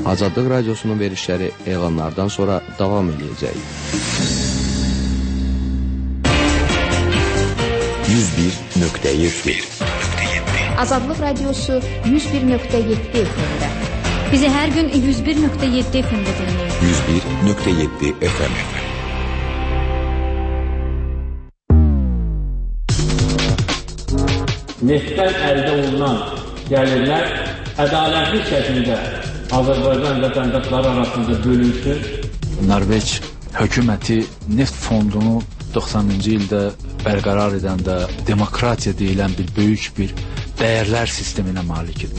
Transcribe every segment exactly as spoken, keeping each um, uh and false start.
Azadlıq Radiosunun verişləri elanlardan sonra davam edəcək. yüz bir nöqtə yeddi Azadlıq Radiosu yüz bir nöqtə yeddi F M-də. Bizi hər gün yüz bir nöqtə yeddi F M-də dinləyin. yüz bir nöqtə yeddi F M. Neftdən əldə olunan gəlirlər ədalətli şəkildə Azərbaycan vətəndaşları arasında bölünsün. Norveç hökuməti neft fondunu doxsanıncı ildə bərqərar edəndə demokratiya deyilən bir böyük bir dəyərlər sisteminə malikdir.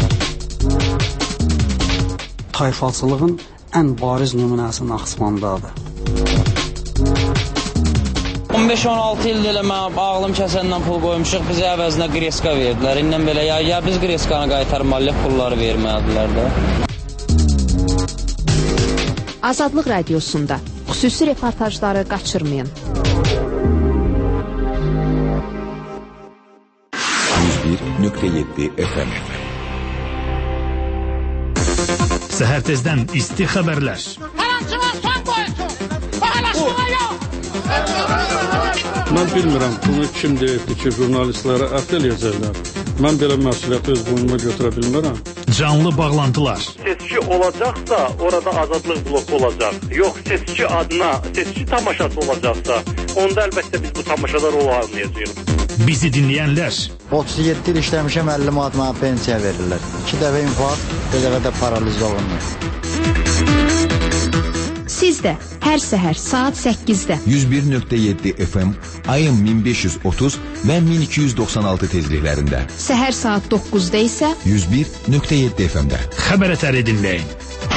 Tayfalçılığın ən bariz nümunəsi Naxçıvandadır. on beş on altı ildə elə mən ağlım kəsəndən pul qoymuşuq, bizə əvəzinə qreska verdilər. İndən belə ya, ya biz qreskanı qaytarmalıyıq, pulları vermədilər də. Azadlıq Radiosunda xüsusi reportajları qaçırmayın. yüz bir nöqtə yeddi F M. Səhər tezdən isti xəbərlər. Hər hansı var son qoysun. Paylaşma yox. Mən bilmirəm, bunu kim deyibdir ki, jurnalistlərə ət eləyəcəklər. Mən belə məsuliyyəti öz boynuma götürə bilmirəm. Canlı bağlantılar. Seçki olacaqsa, orada azadlıq bloku olacaq. Yox, seçki adına, seçki tamaşası olacaqsa, onda əlbəttə biz bu tamaşalar olmayacağıq. Bizi dinləyənlər. otuz yeddi il işləmişəm, əlli manat mənə pensiya verirlər. İki dəfə infarkt, bir dəfə də paraliz olunur. Siz də hər səhər saat səkkizdə yüz bir nöqtə yeddi F M, ayın min beş yüz otuz və min iki yüz doxsan altı tezliklərində. Səhər saat doqquzda isə yüz bir nöqtə yeddi F M-də. Xəbər ətəri dinləyin.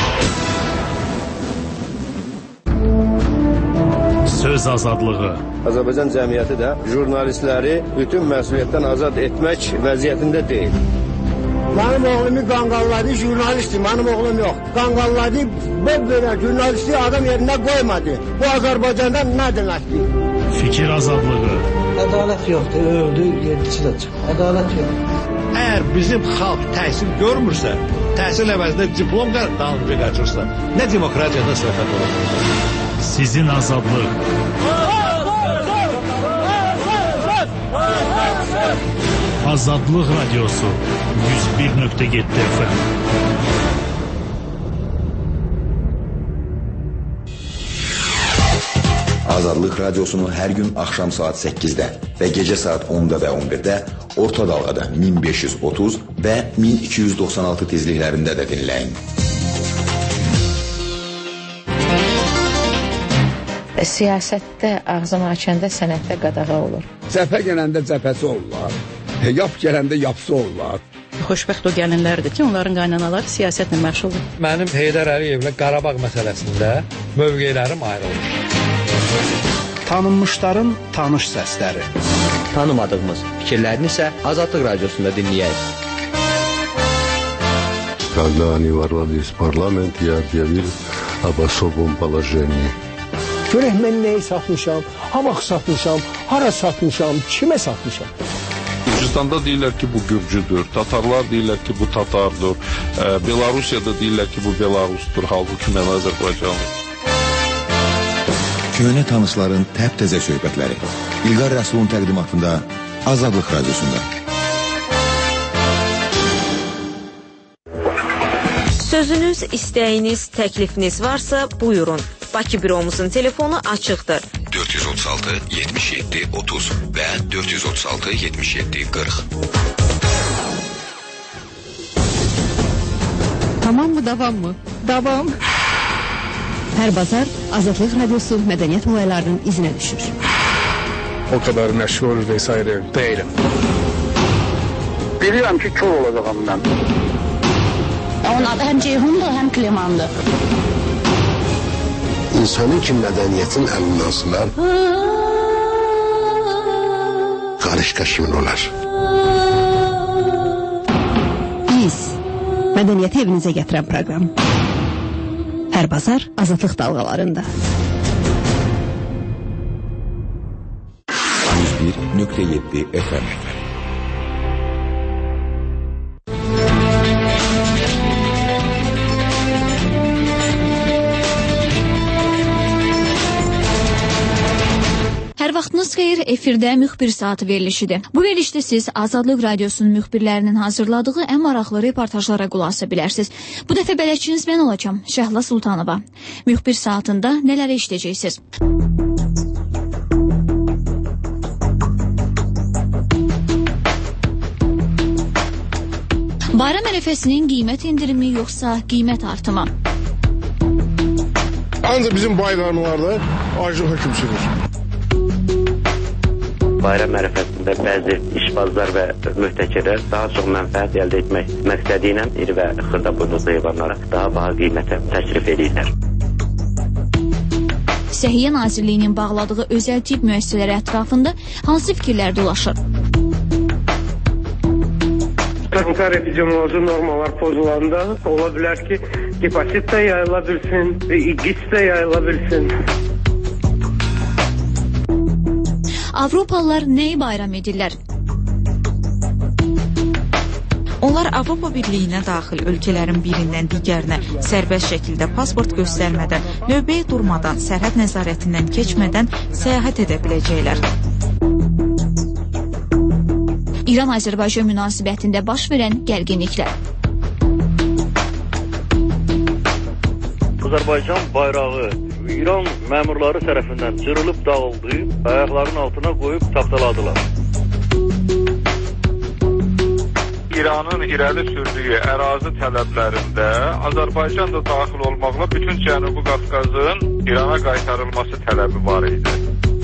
Söz azadlığı. Azərbaycan cəmiyyəti də jurnalistləri bütün məsuliyyətdən azad etmək vəziyyətində deyil. Mənim oğlumu qanqalladı, jurnalistdir, mənim oğlum yox. Qanqalladı, belə jurnalisti adam yerində qoymadı. Bu Azərbaycanda nə deməkdir? Fikir azadlığı. Ədalət yoxdur, öldü, yedisi də çıxır. Ədalət yox. Əgər bizim xalq təhsil görmürsə, təhsil əvəzində diplom dalınca qaçırsa, nə demokratiyadan söhbət olur? Sizin azadlıq. Azadlıq Radiosu yüz bir nöqtə yeddi F M. Azadlıq Radiosunu hər gün axşam saat səkkizdə və gecə saat onda və on birdə orta dalğada min beş yüz otuz və min iki yüz doxsan altı tezliklərində də dinləyin. Siyasətdə ağzını açanda sənətdə qadağa olur. Cəbhə gələndə cəbhəsi olurlar. Yap gələndə yapsı olurlar. Xoşbəxt o gəlinlərdir ki, onların qaynanaları siyasətlə məşğuldur. Mənim Heydər Əliyevlə Qarabağ məsələsində mövqelərim ayrılır. Tanınmışların tanış səsləri. Tanımadığımız fikirlərini isə Azadlıq Radiosunda dinləyək. Когда они ворвались в парламент, я объявил об особом положении. Görək mən nəyi satmışam, ha vaxt satmışam, hara satmışam, kimə satmışam. Gürcüstanda deyirlər ki, bu Gürcüdür, Tatarlar deyirlər ki, bu Tatardır, e, Belarusiyada deyirlər ki, bu Belarusdur, halbuki mən Azərbaycanlıyım. Köhnə tanışların təp-təzə söhbətləri. İlqar Rəsulun təqdimatında Azadlıq Radiosunda. Sözünüz, istəyiniz, təklifiniz varsa buyurun. Bakı büromuzun telefonu açıqdır. dörd yüz otuz altı yetmiş yeddi otuz və dörd yüz otuz altı yetmiş yeddi qırx. Tamam mı, davam mı? Davam. Hər bazar Azadlıq Radiosu mədəniyyət olaylarının izinə düşür. O kadar məşğul vesaire değilim. Bilirəm ki, kör olacağım mən. Onun adı həm Ceyhundur, həm Klimandır. İnsanın ki mədəniyyətin əlindən asılar, qarışqa kimin olar? Biz, mədəniyyəti evinizə gətirən proqram. Hər bazar Azadlıq dalğalarında. yüz bir nöqtə yeddi F M. Axşamınız xeyir, efirdə müxbir saatı verilişidir. Bu verilişdə siz Azadlıq Radiosunun müxbirlərinin hazırladığı ən maraqlı reportajlara qulaq asa bilərsiniz. Bu dəfə bələdçiniz mən olacağam, Şəhla Sultanova. Müxbir saatında nələrə işləyəcəksiniz? Bayram ərəfəsinin qiymət indirimi yoxsa qiymət artımı? Ancaq bizim bayramlarda aclıq hökm sürür. Bayram ərəfəsində bəzi işbazlar və mühtəkirlər daha çox mənfəət əldə etmək məqsədi ilə iri və xırda buynuzlu heyvanlara daha baha qiymətə təklif edirlər. Səhiyyə Nazirliyinin bağladığı özəl tibb müəssisələri ətrafında hansı fikirlər dolaşır? Sanitar epidemioloji normalar pozulanda ola bilər ki, hepatit də yayıla bilsin, İGİS də yayıla bilsin. Avropalılar nəyi bayram edirlər? Onlar Avropa Birliyinə daxil ölkələrin birindən digərinə sərbəst şəkildə pasport göstərmədən, növbəyə durmadan, sərhəd nəzarətindən keçmədən səyahət edə biləcəklər. İran-Azərbaycan münasibətində baş verən gərginliklər. Azərbaycan bayrağı İran məmurları tərəfindən cırılıb dağıldı, ayaqlarının altına qoyub tapdaladılar. İranın irəli sürdüyü ərazi tələblərində Azərbaycan da daxil olmaqla bütün Cənubi Qafqazın İrana qaytarılması tələbi var idi.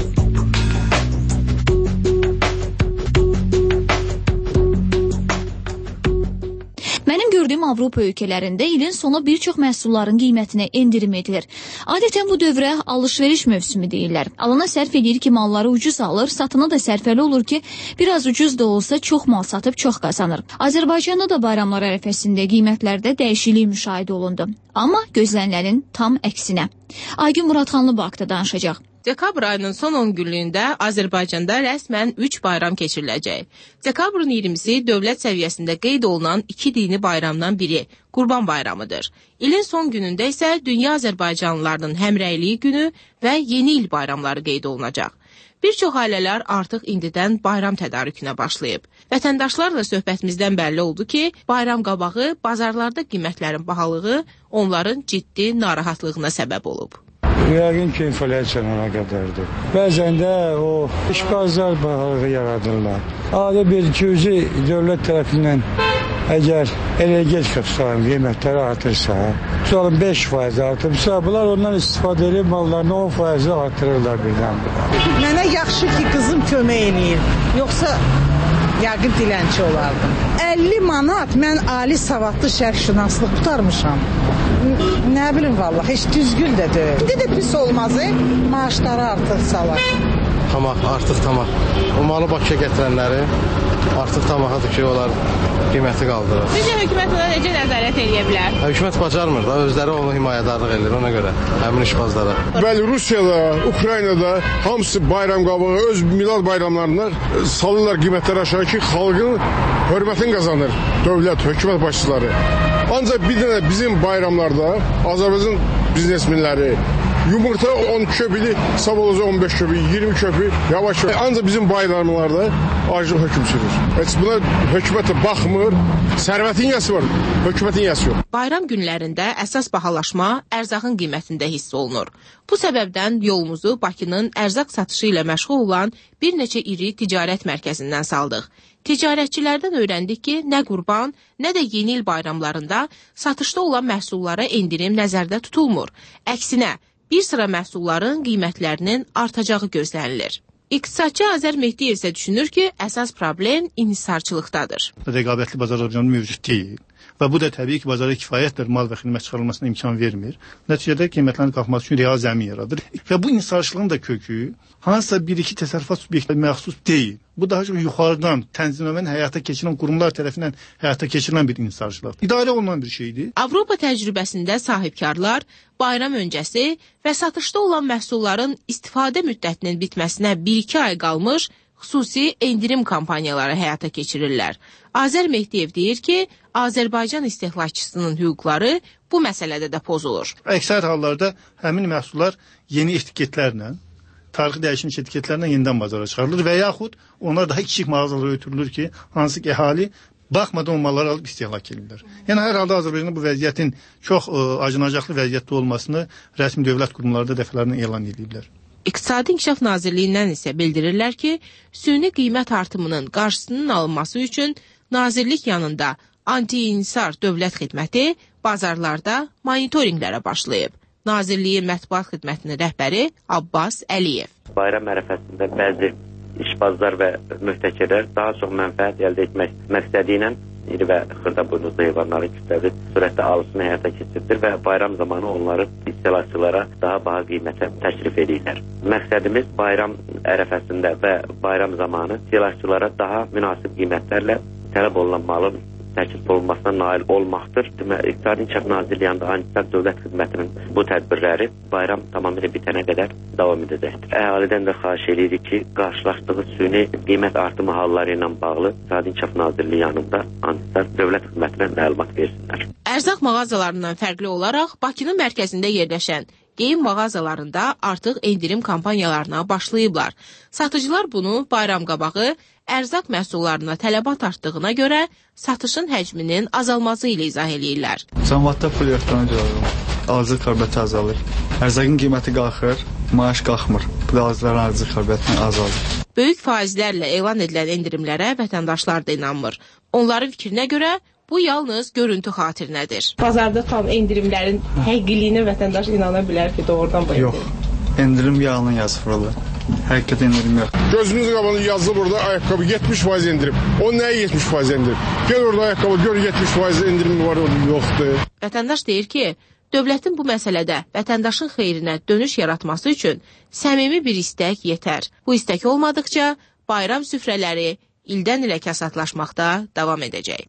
Mənim gördüyüm Avropa ölkələrində ilin sonu bir çox məhsulların qiymətinə endirim edilir. Adətən bu dövrə alış-veriş mövsümü deyirlər. Alana sərf edir ki, malları ucuz alır, satına da sərfəli olur ki, biraz ucuz da olsa çox mal satıb çox qazanır. Azərbaycanda da bayramlar ərəfəsində qiymətlərdə dəyişiklik müşahidə olundu. Amma gözlənilən tam əksinə. Aygün Muradxanlı bu haqda danışacaq. Dekabr ayının son on günlüyündə Azərbaycanda rəsmən üç bayram keçiriləcək. Dekabrın iyirmisi dövlət səviyyəsində qeyd olunan iki dini bayramdan biri, Qurban bayramıdır. İlin son günündə isə dünya Azərbaycanlılarının həmrəyliyi günü və yeni il bayramları qeyd olunacaq. Bir çox ailələr artıq indidən bayram tədarükünə başlayıb. Vətəndaşlarla söhbətimizdən bəlli oldu ki, bayram qabağı bazarlarda qiymətlərin bahalığı onların ciddi narahatlığına səbəb olub. Yəqin ki, inflyasiya ona qədərdir. Bəzən də o işbazlar bahalığı yaradırlar. Adi bir cüzi dövlət tərəfindən əgər energetika tutarım qiymətləri artırsa, tutalım beş faiz artırsa, bunlar ondan istifadə edib mallarını on faiz artırırlar birdən. Mənə yaxşı ki, qızım kömək eləyir. Yoxsa yəqin dilənçi olardım. əlli manat mən ali savadlı şərqşünaslıq tutarmışam. Nə bilim vallahi, heç düzgün də deyil. İndi də pis olmaz, maaşları artırsalar. Tamam, artıq tamam. O malı Bakıya gətirənləri artıq tamahadır ki, onlar qiyməti qaldırır. Sizcə hökumət ona necə nəzarət edə bilər? Hökumət bacarmır da, özləri onu himayədarlıq edir ona görə, həmin işbazlara. Bəli, Rusiyada, Ukraynada hamısı bayram qabağı, öz milad bayramlarında salırlar qiymətləri aşağı ki, xalqın hörmətini qazanır dövlət, hökumət başçıları. Ancaq bir dənə bizim bayramlarda Azərbaycan biznesmenləri yumurta on köpüdü, sabah on beş köpü, iyirmi köpü, yavaş yavaş. Ancaq bizim bayramlarda aclıq hökm sürür. Heç buna hökumətə baxmır, sərvətin yəsi var, hökumətin yəsi yox. Bayram günlərində əsas bahalaşma ərzağın qiymətində hiss olunur. Bu səbəbdən yolumuzu Bakının ərzaq satışı ilə məşğul olan bir neçə iri ticarət mərkəzindən saldıq. Ticarətçilərdən öyrəndik ki, nə qurban, nə də yeni il bayramlarında satışda olan məhsullara endirim nəzərdə tutulmur. Əksinə, bir sıra məhsulların qiymətlərinin artacağı gözlənilir. İqtisadçı Azər Mehdiyev isə düşünür ki, əsas problem inhisarçılıqdadır. Rəqabətli bazar orqanı mövcud deyil və bu da təbii ki, bazara kifayətdir mal və xidmət çıxarılmasına imkan vermir. Nəticədə qiymətlərin qalxması üçün real zəmin yaradır. Və bu inhisarçılığın da kökü hansısa bir-iki təsərrüfat subyektlərinə məxsus deyil. Bu daha çox yuxarıdan tənzimləmən həyata keçirilən qurumlar tərəfindən həyata keçirilən bir inhisarçılıqdır. İdarə olunan bir şeydir. Avropa təcrübəsində sahibkarlar bayram öncəsi və satışda olan məhsulların istifadə müddətinin bitməsinə bir-iki ay qalmış xüsusi endirim kampaniyaları həyata keçirirlər. Azər Mehdiyev deyir ki, Azərbaycan istehlakçısının hüquqları bu məsələdə də pozulur. Əksər hallarda həmin məhsullar yeni etiketlərlə tarixi dəyişmiş etiketlərlə yenidən bazara çıxarılır və yaxud onlar daha kiçik mağazalara ötürülür ki, hansı ki əhali baxmadan o malları alıb istehlak edirlər. Yəni hər halda Azərbaycanda bu vəziyyətin çox ə, acınacaqlı vəziyyətdə olmasını rəsmi dövlət qurumları da dəfələrlə elan ediblər. İqtisadi İnkişaf Nazirliyindən isə bildirirlər ki, süni qiymət artımının qarşısının alınması üçün Nazirlik yanında anti-insar dövlət xidməti bazarlarda monitorinqlərə başlayıb. Nazirliyin mətbuat xidmətinin rəhbəri Abbas Əliyev. Bayram ərəfəsində bəzi işbazlar və mühtəkirlər daha çox mənfəət əldə etmək məqsədi ilə iri və xırda buynuzlu heyvanları kütləvi sürətlə alışını həyata keçirdir və bayram zamanı onları istehlakçılara daha baha qiymətə təklif edirlər. Məqsədimiz bayram ərəfəsində və bayram zamanı istehlakçılara daha münasib qiymətlərlə tələb olunan malın təklif olunmasına nail olmaqdır. İqtisadi İnkişaf Nazirliyi yanında anti-insar dövlət xidmətinin bu tədbirləri bayram tamamilə bitənə qədər davam edəcəkdir. Əhalidən də xahiş edirik ki, qarşılaşdığı süni qiymət artımı halları ilə bağlı İqtisadi İnkişaf Nazirliyi yanında anti-insar dövlət xidmətinə məlumat versinlər. Ərzaq mağazalarından fərqli olaraq Bakının mərkəzində yerləşən geyim mağazalarında artıq endirim kampanyalarına başlayıblar. Satıcılar bunu bayram qabağı ərzaq məhsullarına tələbat artdığına görə satışın həcminin azalması ilə izah edirlər. Cəmiyyətdə pul yoxdan görürəm. Alıcı qabiliyyəti azalır. Ərzaqın qiyməti qalxır, maaş qalxmır. Bu da alıcıların alıcı qabiliyyətini azalır. Böyük faizlərlə elan edilən endirimlərə vətəndaşlar da inanmır. Onların fikrinə görə bu yalnız görüntü xatirinədir. Bazarda tam endirimlərin həqiqiliyinə vətəndaş inana bilər ki, doğrudan bu yox. Endirim yalandan yazılır. Həqiqət endirim yox. Gözümüz qabağında yazılı burada ayaqqabı yetmiş faiz endirim. O nəyə yetmiş faiz endirim? Gel orada ayaqqabı gör yetmiş faiz endirim var, yoxdur. Vətəndaş deyir ki, dövlətin bu məsələdə vətəndaşın xeyrinə dönüş yaratması üçün səmimi bir istək yetər. Bu istək olmadıkca bayram süfrələri ildən ilə kasatlaşmaqda davam edəcək.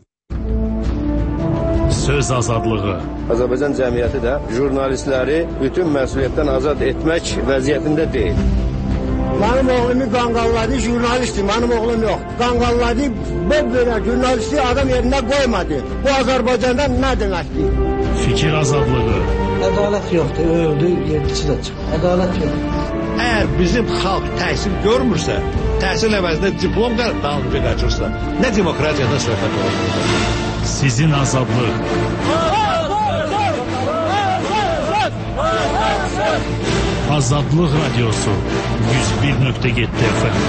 Söz azadlığı. Azərbaycan cəmiyyəti də jurnalistləri bütün məsuliyyətdən azad etmək vəziyyətində deyil. Mənim oğlumu qanqalladı, jurnalistdir, mənim oğlum yox. Qanqalladı, bu belə jurnalisti adam yerində qoymadı. Bu Azərbaycanda nə deməkdir? Fikir azadlığı. Ədalət yoxdur, öldü, yedisi də çıxır. Ədalət yoxdur. Əgər bizim xalq təhsil görmürsə, təhsil əvəzində diplom gəlib dalınca qaçırsa, nə demokratiyadan söhbət olur? Sizin azadlıq. Azadlıq Radyosu yüz bir nöqtə yeddi F M.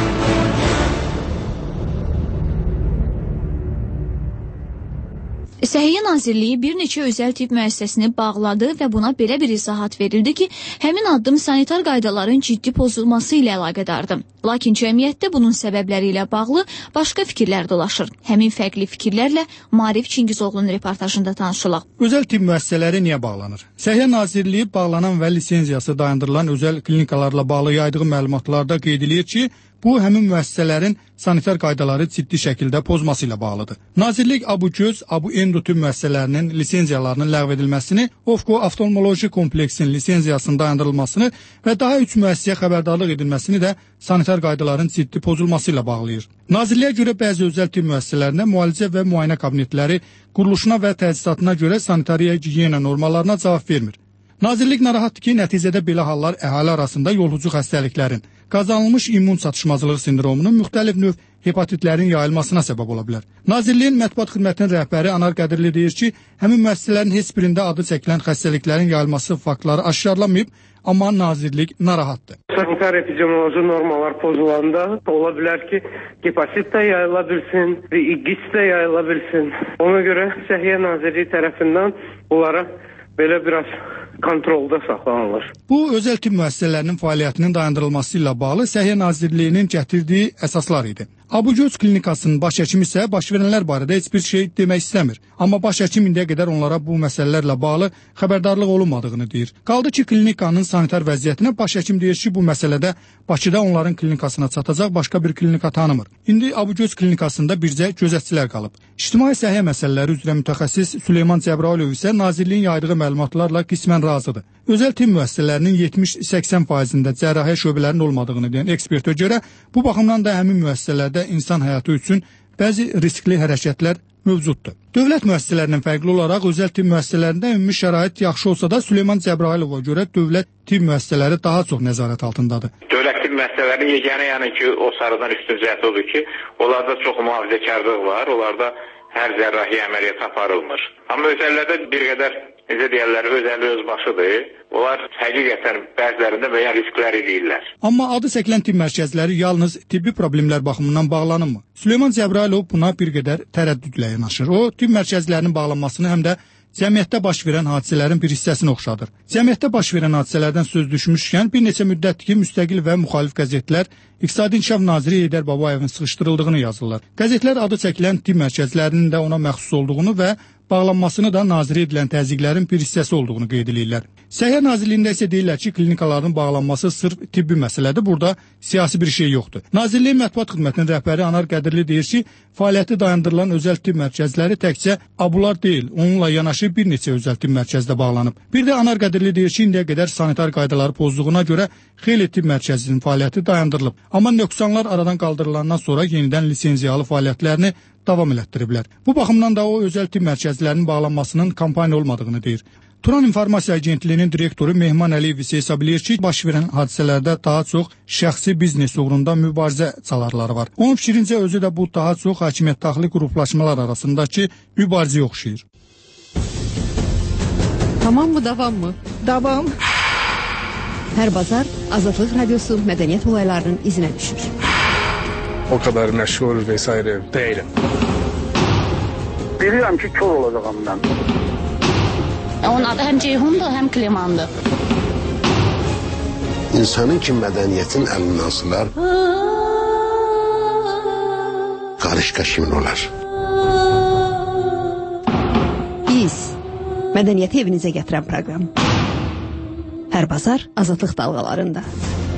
Səhiyyə Nazirliyi bir neçə özəl tibb müəssisəsini bağladı və buna belə bir izahat verildi ki, həmin addım sanitar qaydaların ciddi pozulması ilə əlaqədardır. Lakin cəmiyyətdə bunun səbəbləri ilə bağlı başqa fikirlər dolaşır. Həmin fərqli fikirlərlə Maarif Çingizoğlu'nun reportajında tanışılaq. Özəl tibb müəssisələri niyə bağlanır? Səhiyyə Nazirliyi bağlanan və lisenziyası dayandırılan özəl klinikalarla bağlı yaydığı məlumatlarda qeyd edir ki, bu həmin müəssisələrin sanitar qaydaları ciddi şəkildə pozması ilə bağlıdır. Nazirlik Abu-Göz, Abu-Endo tibb müəssisələrinin lisenziyalarının ləğv edilməsini, Ofco Oftalmoloji Kompleksin lisenziyasının dayandırılmasını və daha üç müəssisəyə xəbərdarlıq edilməsini də sanitar qaydaların ciddi pozulması ilə bağlayır. Nazirliyə görə bəzi özəl tibb müəssisələrində müalicə və müayinə kabinetləri quruluşuna və təchizatına görə sanitariya gigiyena normalarına cavab vermir. Nazirlik narahatdır ki, nəticədə belə hallar əhali arasında yoluxucu xəstəliklərin, qazanılmış immun çatışmazlığı sindromunun müxtəlif növ hepatitlərin yayılmasına səbəb ola bilər. Nazirliyin mətbuat xidmətinin rəhbəri Anar Qədirli deyir ki, həmin müəssisələrin heç birində adı çəkilən xəstəliklərin yayılması faktları aşkarlanmayıb, amma nazirlik narahatdır. Sanitar epidemioloji normalar pozulanda ola bilər ki, hepatit də yayıla bilsin, İGİS də yayıla bilsin. Ona görə Səhiyyə Nazirliyi tərəfindən bunlara belə biraz kontrolda saxlanılır. Bu, özəl tibb müəssisələrinin fəaliyyətinin dayandırılması ilə bağlı Səhiyyə Nazirliyinin gətirdiyi əsaslar idi. Abu-Göz klinikasının baş həkimi isə baş verənlər barədə heç bir şey demək istəmir. Amma baş həkim indiyə qədər onlara bu məsələlərlə bağlı xəbərdarlıq olunmadığını deyir. Qaldı ki, klinikanın sanitar vəziyyətinə baş həkim deyir ki, bu məsələdə Bakıda onların klinikasına çatacaq başqa bir klinika tanımır. İndi Abu-Göz klinikasında bircə gözətçilər qalıb. İctimai səhiyyə məsələləri üzrə mütəxəssis Süleyman Cəbrayılov isə nazirliyin yaydığı məlumatlarla qismən razıdır. Özəl tibb müəssisələrinin yetmiş səksən faizində cərrahiyyə şöbələrinin olmadığını deyən ekspertə görə bu baxımdan da həmin müəssisələrdə insan həyatı üçün bəzi riskli hərəkətlər mövcuddur. Dövlət müəssisələrinin fərqli olaraq özəl tibb müəssisələrində ümumi şərait yaxşı olsa da Süleyman Cəbrayılova görə dövlət tibb müəssisələri daha çox nəzarət altındadır. Dövlət tibb məsələlərin yeganə yəni ki, o sarıdan üstün cəhət odur ki, onlarda çox mühafizəkarlıq var, onlarda hər cərrahi əməliyyat aparılmır. Amma özəllərdə bir qədər, necə deyərlər, özəlli öz başıdır. Onlar həqiqətən bəzilərində müəyyən risklər edirlər. Amma adı çəkilən tibb mərkəzləri yalnız tibbi problemlər baxımından bağlanırmı? Süleyman Cəbrayılov buna bir qədər tərəddüdlə yanaşır. O, tibb mərkəzlərinin bağlanmasını həm də cəmiyyətdə baş verən hadisələrin bir hissəsini oxşadır. Cəmiyyətdə baş verən hadisələrdən söz düşmüşkən bir neçə müddətdir ki, müstəqil və müxalif qəzetlər İqtisadi İnkişaf naziri Heydər Babayevin sıxışdırıldığını yazırlar. Qəzetlər adı çəkilən tibb mərkəzlərinin də ona məxsus olduğunu və bağlanmasını da naziri edilən təzyiqlərin bir hissəsi olduğunu qeyd edirlər. Səhiyyə Nazirliyində isə deyirlər ki, klinikaların bağlanması sırf tibbi məsələdir, burada siyasi bir şey yoxdur. Nazirliyin mətbuat xidmətinin rəhbəri Anar Qədirli deyir ki, fəaliyyəti dayandırılan özəl tibb mərkəzləri təkcə Abular deyil, onunla yanaşı bir neçə özəl tibb mərkəzdə bağlanıb. Bir də Anar Qədirli deyir ki, indiyə qədər sanitar qaydaları pozduğuna görə xeyli tibb mərkəzinin fəaliyyəti dayandırılıb. Amma nöqsanlar aradan qaldırılandan sonra yenidən lisenziyalı fəaliyyətlərini davam elətdiriblər. Bu baxımdan da o özəl tibb mərkəzlərinin bağlanmasının kampaniya olmadığını deyir. Turan İnformasiya Agentliyinin direktoru Mehman Əliyev isə hesab edir ki, baş verən hadisələrdə daha çox şəxsi biznes uğrunda mübarizə çalarları var. Onun fikrincə özü də bu daha çox hakimiyyət daxili qruplaşmalar arasındakı mübarizəyə oxşayır. Tamam mı, davam mı? Davam. Hər bazar Azadlıq Radiosu mədəniyyət olaylarının izinə düşür. O kadar məşğul vesaire değilim. Bilirəm ki, kör olacağım mən. Onun adı həm Ceyhundur, həm Klimandır. İnsanın ki mədəniyyətin əlindən sılar, qarışqa kimin olar? Biz mədəniyyəti evinizə gətirən proqram. Hər bazar Azadlıq dalğalarında.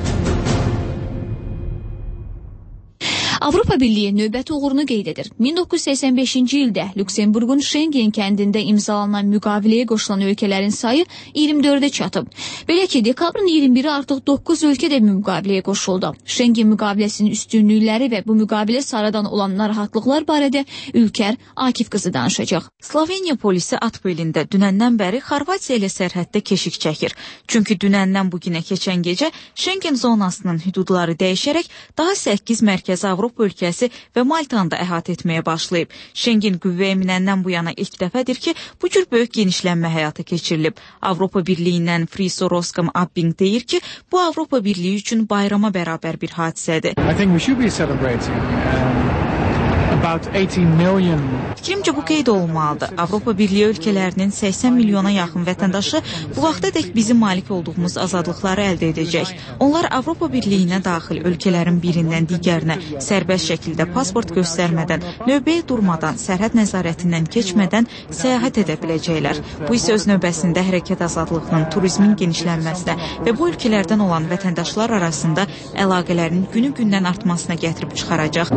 Avropa Birliyi növbəti uğurunu qeyd edir. min doqquz yüz səksən beşinci ildə Lüksemburqun Şengen kəndində imzalanan müqaviləyə qoşulan ölkələrin sayı iyirmi dördə çatıb. Belə ki, dekabrın iyirmi biri artıq doqquz ölkə də müqaviləyə qoşuldu. Şengen müqaviləsinin üstünlükləri və bu müqavilə sarıdan olan narahatlıqlar barədə Ülker Akif qızı danışacaq. Sloveniya polisi Atbelində dünəndən bəri Xorvatiya ilə sərhəddə keşik çəkir. Çünki dünəndən bugünə keçən gecə Şengen zonasının hüdudları dəyişərək daha səkkiz mərkəzi Avropa ölkəsi və Maltanı da əhatə etməyə başlayıb. Şengen qüvvəyə minəndən bu yana ilk dəfədir ki, bu cür böyük genişlənmə həyata keçirilib. Avropa Birliyindən Friso Roskam Abbing deyir ki, bu Avropa Birliyi üçün bayrama bərabər bir hadisədir. I think we should be celebrating. Um... Fikrimcə bu qeyd olunmalıdır. Avropa Birliyi ölkələrinin səksən milyona yaxın vətəndaşı bu vaxtadək bizim malik olduğumuz azadlıqları əldə edəcək. Onlar Avropa Birliyinə daxil ölkələrin birindən digərinə sərbəst şəkildə pasport göstərmədən, növbəyə durmadan, sərhəd nəzarətindən keçmədən səyahət edə biləcəklər. Bu isə öz növbəsində hərəkət azadlığının, turizmin genişlənməsinə və bu ölkələrdən olan vətəndaşlar arasında əlaqələrin günü-gündən artmasına gətirib çıxaracaq.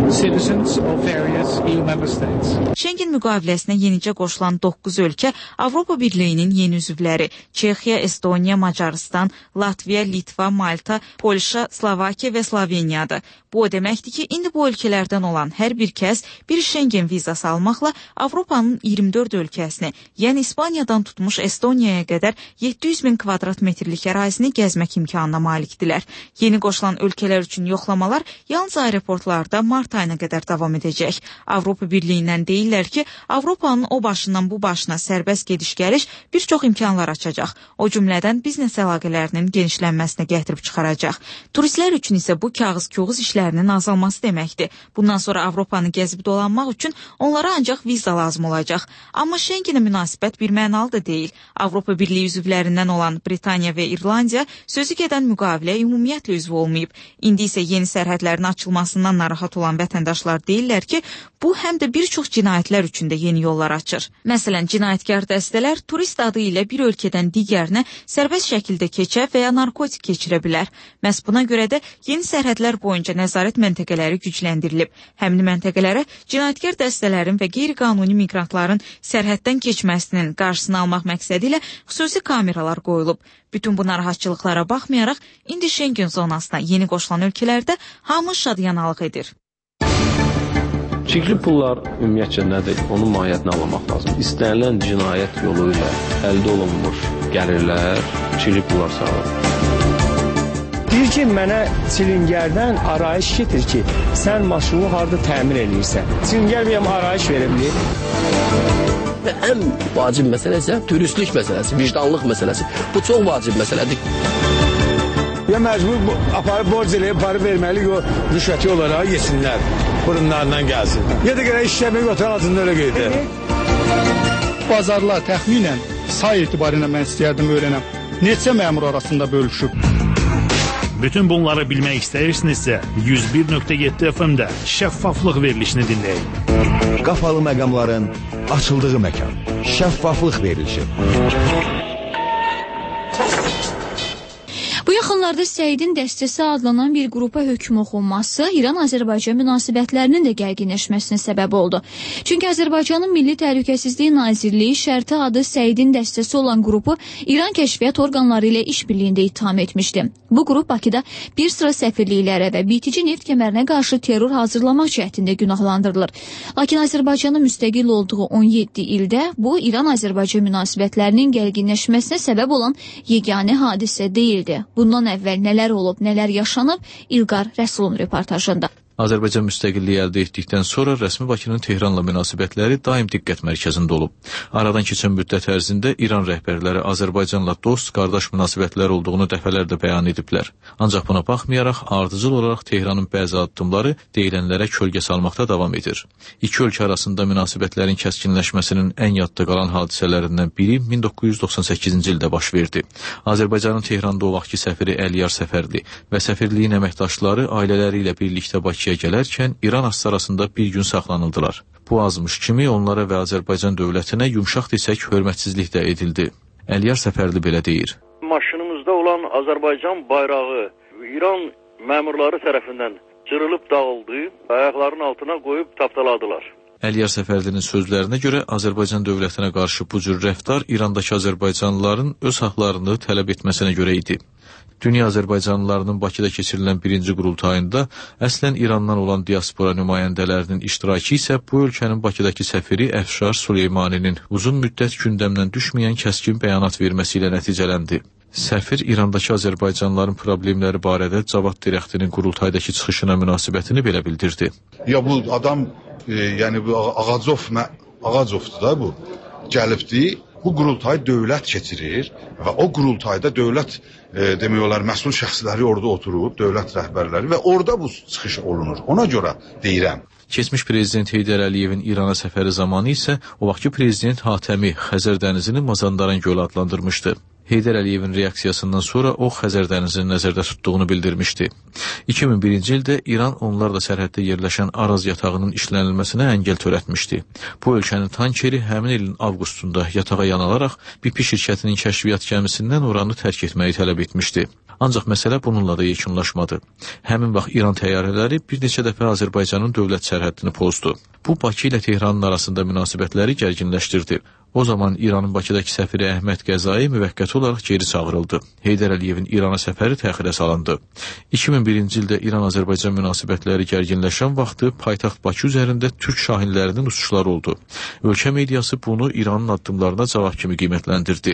Şengen müqaviləsinə yenicə qoşulan doqquz ölkə Avropa Birliyinin yeni üzvləri Çexiya, Estoniya, Macaristan, Latviya, Litva, Malta, Polşa, Slovakiya və Sloveniyadır. Bu o deməkdir ki, indi bu ölkələrdən olan hər bir kəs bir Şengen vizası almaqla Avropanın iyirmi dörd ölkəsini, yəni İspaniyadan tutmuş Estoniyaya qədər yeddi yüz min kvadrat metrlik ərazini gəzmək imkanına malikdirlər. Yeni qoşulan ölkələr üçün yoxlamalar yalnız aeroportlarda mart ayına qədər davam edəcək. Avropa Birliyindən deyirlər ki, Avropanın o başından bu başına sərbəst gediş-gəliş bir çox imkanlar açacaq. O cümlədən biznes əlaqələrinin genişlənməsinə gətirib çıxaracaq. Turistlər üçün isə bu kağız-kağız işlərinin azalması deməkdir. Bundan sonra Avropanı gəzib dolanmaq üçün onlara ancaq viza lazım olacaq. Amma Şengenə münasibət bir mənalı da deyil. Avropa Birliyi üzvlərindən olan Britaniya və İrlandiya sözü gedən müqavilə ümumiyyətlə üzv olmayıb. İndi isə yeni sərhədlərin açılmasından narahat olan vətəndaşlar deyirlər ki, bu həm də bir çox cinayətlər üçün də yeni yollar açır. Məsələn, cinayətkar dəstələr turist adı ilə bir ölkədən digərinə sərbəst şəkildə keçə və ya narkotik keçirə bilər. Məhz buna görə də yeni sərhədlər boyunca nəzarət məntəqələri gücləndirilib. Həmin məntəqələrə cinayətkar dəstələrin və qeyri-qanuni miqrantların sərhəddən keçməsinin qarşısını almaq məqsədi ilə xüsusi kameralar qoyulub. Bütün bu narahatçılıqlara baxmayaraq, indi Şengen zonasına yeni qoşulan ölkələrdə hamı şadyanalıq edir. Çirkli pullar ümumiyyətcə nədir? Onun mahiyyətini anlamaq lazım. İstənilən cinayət yolu ilə əldə olunmuş gəlirlər çirkli pullar sayılır. Deyir ki, mənə çilingərdən arayış getir ki, sən maşını harada təmir eləyirsən. Çilingər bəyəm arayış verə bilir. Və ən vacib məsələ isə dürüstlük məsələsi, vicdanlıq məsələsi. Bu çox vacib məsələdir. Ya məcbur aparıb borc eləyib, parı verməli, o rüşvəti olaraq yesinlər, burunlarından gəlsin. Ya da görə işləmək oturan altında öyle qeydir. Bazarlar təxminən say etibarıyla mən istəyərdim öyrənəm. Neçə məmur arasında bölüşüb? Bütün bunları bilmək istəyirsinizsə, yüz bir nöqtə yeddi F M-də şəffaflıq verilişini dinləyin. Qapalı məqamların açıldığı məkan. Şəffaflıq verilişi. Bu yaxınlarda Səidin dəstəsi adlanan bir qrupa hökm oxunması İran-Azərbaycan münasibətlərinin də gərginləşməsinə səbəb oldu. Çünki Azərbaycanın Milli Təhlükəsizlik Nazirliyi şərti adı Səidin dəstəsi olan qrupu İran kəşfiyyat orqanları ilə işbirliyində ittiham etmişdi. Bu qrup Bakıda bir sıra səfirliklərə və bitici neft kəmərinə qarşı terror hazırlamaq cəhdində günahlandırılır. Lakin Azərbaycanın müstəqil olduğu on yeddi ildə bu İran-Azərbaycan münasibətlərinin gərginləşməsinə səbəb olan yeganə hadisə deyildi. Bundan əvvəl nələr olub, nələr yaşanıb, İlqar Rəsulun reportajında. Azərbaycan müstəqilliyi əldə etdikdən sonra rəsmi Bakının Tehranla münasibətləri daim diqqət mərkəzində olub. Aradan keçən müddət ərzində İran rəhbərləri Azərbaycanla dost, qardaş münasibətlər olduğunu dəfələrlə bəyan ediblər. Ancaq buna baxmayaraq, ardıcıl olaraq Tehranın bəzi addımları deyilənlərə kölgə salmaqda davam edir. İki ölkə arasında münasibətlərin kəskinləşməsinin ən yadda qalan hadisələrindən biri min doqquz yüz doxsan səkkizinci ildə baş verdi. Azərbaycanın Tehranda o vaxtki səfiri Əliyar Səfərli və səfirliyin əməkdaşları ailələri ilə birlikdə Bakıya gələrkən İran astarasında bir gün saxlanıldılar. Bu azmış kimi onlara və Azərbaycan dövlətinə yumşaq desək hörmətsizlik də edildi. Əliyar Səfərli belə deyir. Maşınımızda olan Azərbaycan bayrağı İran məmurları tərəfindən cırılıb dağıldı, ayaqlarının altına qoyub tapdaladılar. Əliyar Səfərlinin sözlərinə görə Azərbaycan dövlətinə qarşı bu cür rəftar İrandakı Azərbaycanlıların öz haqlarını tələb etməsinə görə idi. Dünya Azərbaycanlılarının Bakıda keçirilən birinci qurultayında əslən İrandan olan diaspora nümayəndələrinin iştirakı isə bu ölkənin Bakıdakı səfiri Əfşar Süleymaninin uzun müddət gündəmdən düşməyən kəskin bəyanat verməsi ilə nəticələndi. Səfir İrandakı Azərbaycanlıların problemləri barədə Cavad Dirəxtinin qurultaydakı çıxışına münasibətini belə bildirdi. Ya bu adam, e, yəni bu Ağacov, Ağacovdur da bu, gəlibdi. Bu qurultay dövlət keçirir və o qurultayda dövlət e, demək olar məsul şəxsləri orada oturub, dövlət rəhbərləri və orada bu çıxış olunur. Ona görə deyirəm. Keçmiş prezident Heydər Əliyevin İrana səfəri zamanı isə o vaxtki prezident Hatəmi Xəzər dənizini Mazandaran gölü adlandırmışdı. Heydər Əliyevin reaksiyasından sonra o Xəzər dənizini nəzərdə tutduğunu bildirmişdi. iki min birinci ildə İran onlarla sərhəddə yerləşən Araz yatağının işlənilməsinə əngəl törətmişdi. Bu ölkənin tankeri həmin ilin avqustunda yatağa yanalaraq B P şirkətinin kəşfiyyat gəmisindən oranı tərk etməyi tələb etmişdi. Ancaq məsələ bununla da yekunlaşmadı. Həmin vaxt İran təyyarələri bir neçə dəfə Azərbaycanın dövlət sərhəddini pozdu. Bu Bakı ilə Tehranın arasında münasibətləri gərginləşdirdi. O zaman İranın Bakıdakı səfiri Əhməd Qəzai müvəqqəti olaraq geri çağırıldı. Heydər Əliyevin İrana səfəri təxirə salındı. iki min birinci ildə İran-Azərbaycan münasibətləri gərginləşən vaxtı paytaxt Bakı üzərində türk şahinlərinin uçuşları oldu. Ölkə mediası bunu İranın addımlarına cavab kimi qiymətləndirdi.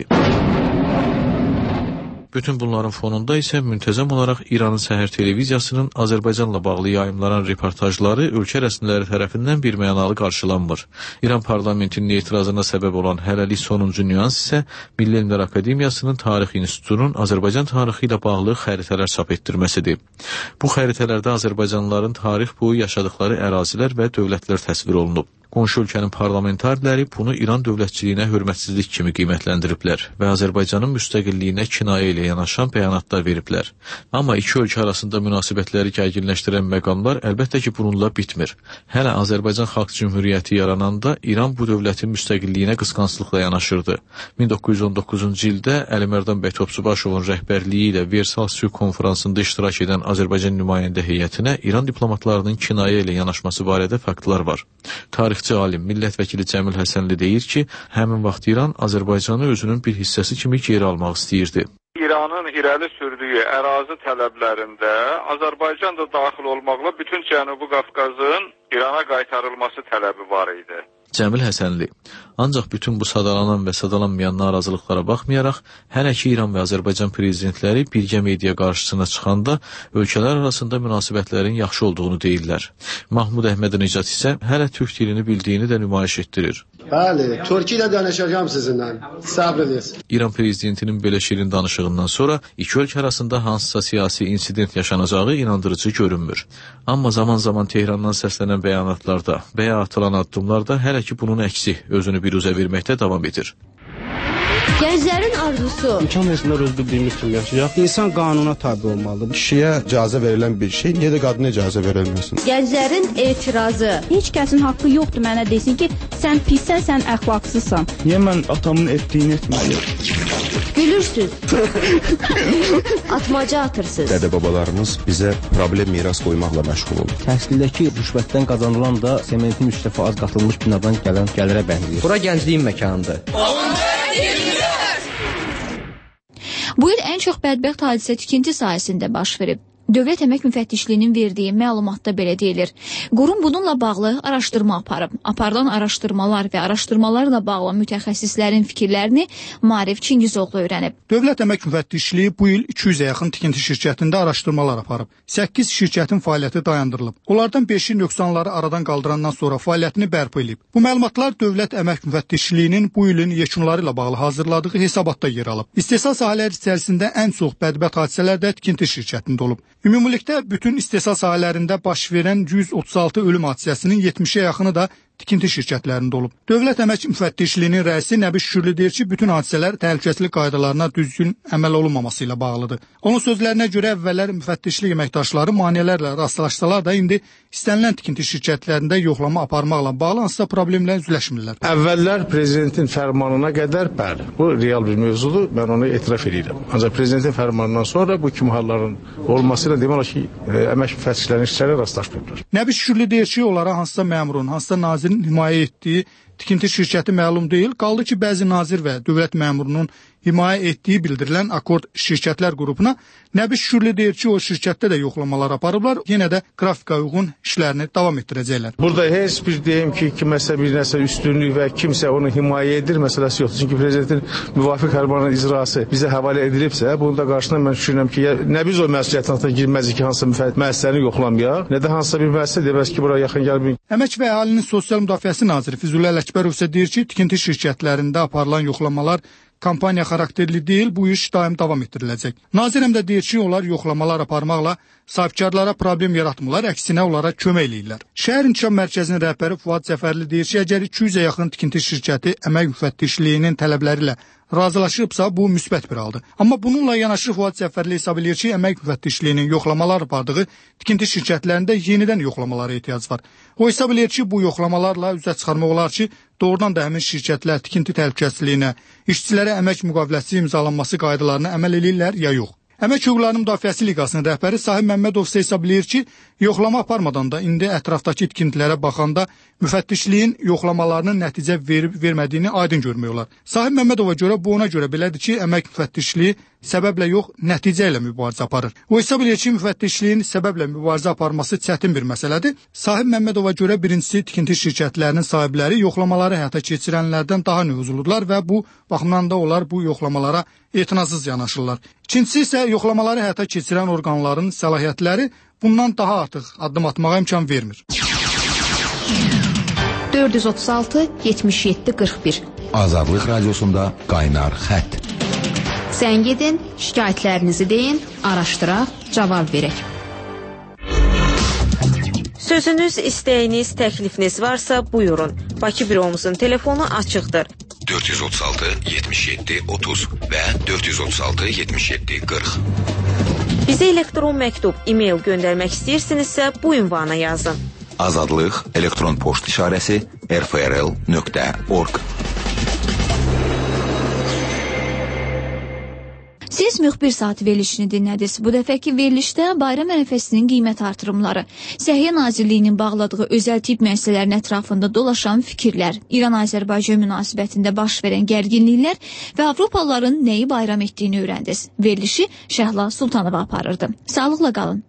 Bütün bunların fonunda isə müntəzəm olaraq İranın səhər televiziyasının Azərbaycanla bağlı yayımlanan reportajları ölkə rəsmiləri tərəfindən birmənalı qarşılanmır. İran parlamentinin etirazına səbəb olan hələlik sonuncu nüans isə Milli Elmlər Akademiyasının Tarix İnstitutunun Azərbaycan tarixi ilə bağlı xəritələr çap etdirməsidir. Bu xəritələrdə Azərbaycanlıların tarix boyu yaşadıkları ərazilər və dövlətlər təsvir olunub. Qonşu ölkənin parlamentarləri bunu İran dövlətçiliyinə hörmətsizlik kimi qiymətləndiriblər və Azərbaycanın müstəqilliyinə kinayə ilə yanaşan bəyanatlar veriblər. Amma iki ölkə arasında münasibətləri gərginləşdirən məqamlar əlbəttə ki, bununla bitmir. Hələ Azərbaycan Xalq Cümhuriyyəti yarananda İran bu dövlətin müstəqilliyinə qısqanclıqla yanaşırdı. min doqquz yüz on doqquzuncu ildə Əlimərdan bəy Topçubaşovun rəhbərliyi ilə Versal sülh konfransında iştirak edən Azərbaycan nümayəndə heyətinə İran diplomatlarının kinayə ilə yanaşması barədə faktlar var. Tarixçi alim, millət vəkili Cəmil Həsənli deyir ki, həmin vaxt İran Azərbaycanı özünün bir hissəsi kimi geri almaq istəyirdi. İranın irəli sürdüyü ərazi tələblərində Azərbaycan da daxil olmaqla bütün Cənubi Qafqazın İrana qaytarılması tələbi var idi. Cəmil Həsənli, Ancaq bütün bu sadalanan və sadalanmayan narazılıqlara baxmayaraq, hələ ki İran və Azərbaycan prezidentləri birgə media qarşısına çıxanda ölkələr arasında münasibətlərin yaxşı olduğunu deyirlər. Mahmud Əhmədinəcad isə hələ türk dilini bildiyini də nümayiş etdirir. Bəli, Türkiyə ilə danışacağam sizinlə. Səbr ediniz. İran prezidentinin belə şirin danışığından sonra iki ölkə arasında hansısa siyasi insident yaşanacağı inandırıcı görünmür. Amma zaman-zaman Tehrandan səslənən bəyanatlarda və ya atılan addımlarda hələ ki bunun əksi özünü biruzə verməkdə davam edir. Gənclərin arzusu. İmkan versinlər öz bildiyimiz kimi yaşayaq. İnsan qanuna tabi olmalıdır. Kişiyə icazə verilən bir şey, niyə də qadına icazə verilməsin? Gənclərin etirazı. Heç kəsin haqqı yoxdur mənə desin ki, sən pissən, sən əxlaqsızsan. Niyə mən atamın etdiyini etməliyim? Gülürsüz. Atmaca atırsınız. Dədə-babalarımız bizə problem miras qoymaqla məşğul olur. Təhsildəki rüşvətdən qazanılan da sementin üç dəfə az qatılmış binadan gələn gəlirə bənzəyir. Bura gəncliyin məkanıdır. Bu il ən çox bədbəxt hadisə tikinti sahəsində baş verib. Dövlət Əmək Müfəttişliyinin verdiyi məlumatda belə deyilir. Qurum bununla bağlı araşdırma aparıb. Aparılan araşdırmalar və araşdırmalarla bağlı mütəxəssislərin fikirlərini Maarif Çingizoğlu öyrənib. Dövlət Əmək Müfəttişliyi bu il iki yüzə yaxın tikinti şirkətində araşdırmalar aparıb. səkkiz şirkətin fəaliyyəti dayandırılıb. Onlardan beşi nöqsanları aradan qaldırandan sonra fəaliyyətini bərpa edib. Bu məlumatlar Dövlət Əmək Müfəttişliyinin bu ilin yekunları ilə bağlı hazırladığı hesabatda yer alıb. İstehsal sahələri içərisində ən çox bədbəxt hadisələr də tikinti şirkətində olub. Ümumilikdə bütün istehsal sahələrində baş verən yüz otuz altı ölüm hadisəsinin yetmişə yaxını da tikinti şirkətlərində olub. Dövlət Əmək Müfəttişliyinin rəisi Nəbi Şükürlü deyir ki, bütün hadisələr təhlükəsizlik qaydalarına düzgün əməl olunmaması ilə bağlıdır. Onun sözlərinə görə əvvəllər müfəttişlik əməkdaşları maneələrlə rastlaşsalar da indi istənilən tikinti şirkətlərində yoxlama aparmaqla bağlı hansısa problemlə üzləşmirlər. Əvvəllər prezidentin fərmanına qədər bəli, bu real bir mövzudur, mən onu etiraf edirəm. Ancaq prezidentin fərmanından sonra bu kimi halların olmasıyla demək olar ki, əmək müfəttişlərinin işçiləri rastlaşmırlar. Nəbi Şükürlü deyir ki, onlara hansısa məmurun, hansısa nazirin himayə etdiyi tikinti şirkəti məlum deyil. Qaldı ki, bəzi nazir və dövlət məmurunun himayə etdiyi bildirilən Akord şirkətlər qrupuna Nəbi Şükürlü deyir ki, o şirkətdə də yoxlamalar aparıblar, yenə də qrafika uyğun işlərini davam etdirəcəklər. Burada heç bir deyim ki, kiməsə bir nəsə üstünlük və kimsə onu himayə edir məsələsi yoxdur. Çünki prezidentin müvafiq fərmanının icrası bizə həvalə edilibsə, bunun da qarşısında mən düşünürəm ki, nə biz o məsuliyyətin altına girməzik ki, hansısa müəssisəni yoxlamayaq, nə də hansısa bir müəssisə deməz ki, bura yaxın gəlməyin. Əmək və Əhalinin Sosial Müdafiəsi naziri Füzuli Ələkbərov isə deyir ki, tikinti şirkətlərində aparılan yoxlamalar kampaniya xarakterli deyil, bu iş daim davam etdiriləcək. Nazir həm də deyir ki, onlar yoxlamalar aparmaqla sahibkarlara problem yaratmırlar, əksinə onlara kömək eləyirlər. Şəhər İnkişaf Mərkəzinin rəhbəri Fuad Zəfərli deyir ki, əgər iki yüzə yaxın tikinti şirkəti Əmək Müfəttişliyinin tələbləri ilə razılaşıbsa, bu müsbət bir haldır. Amma bununla yanaşı Fuad Zəfərli hesab edir ki, Əmək Müfəttişliyinin yoxlamalar apardığı tikinti şirkətlərində yenidən yoxlamalara ehtiyac var. O hesab edir ki, bu yoxlamalarla üzə çıxarmaq olar ki, doğrudan da həmin şirkətlər tikinti təhlükəsizliyinə, işçilərə əmək müqaviləsi imzalanması qaydalarına əməl edirlər ya yox. Əmək Hüquqlarının Müdafiəsi Liqasının rəhbəri Sahib Məmmədov isə hesab edir ki, yoxlama aparmadan da indi ətrafdakı tikintilərə baxanda müfəttişliyin yoxlamalarının nəticə verib vermədiyini aydın görmək olar. Sahib Məmmədova görə bu ona görə belədir ki, əmək müfəttişliyi səbəblə yox, nəticə ilə mübarizə aparır. O hesab edir ki, müfəttişliyin səbəblə mübarizə aparması çətin bir məsələdir. Sahib Məmmədova görə birincisi tikinti şirkətlərinin sahibləri yoxlamaları həyata keçirənlərdən daha nüfuzludular və bu baxımdan da onlar bu yoxlamalara etinasız yanaşırlar. İkincisi isə yoxlamaları həyata keçirən orqanların səlahiyyətləri bundan daha artıq addım atmağa imkan vermir. dörd yüz otuz altı yetmiş yeddi qırx bir Azadlıq Radiosunda qaynar xətt. Zəng edin, şikayətlərinizi deyin, araşdıraq, cavab verək. Sözünüz, istəyiniz, təklifiniz varsa buyurun. Bakı büromuzun telefonu açıqdır. dörd yüz otuz altı yetmiş yeddi otuz və dörd yüz otuz altı yetmiş yeddi qırx. Bizə elektron məktub, e-mail göndərmək istəyirsinizsə bu ünvana yazın. Azadlıq elektron poçt işarəsi r f r l nöqtə org. Siz müxbir saat verilişini dinlədiniz. Bu dəfəki verilişdə bayram ərəfəsinin qiymət artırımları, Səhiyyə Nazirliyinin bağladığı özəl tibb müəssisələrinin ətrafında dolaşan fikirlər, İran-Azərbaycan münasibətində baş verən gərginliklər və Avropalıların nəyi bayram etdiyini öyrəndiniz. Verilişi Şəhla Sultanova aparırdı. Sağlıqla qalın.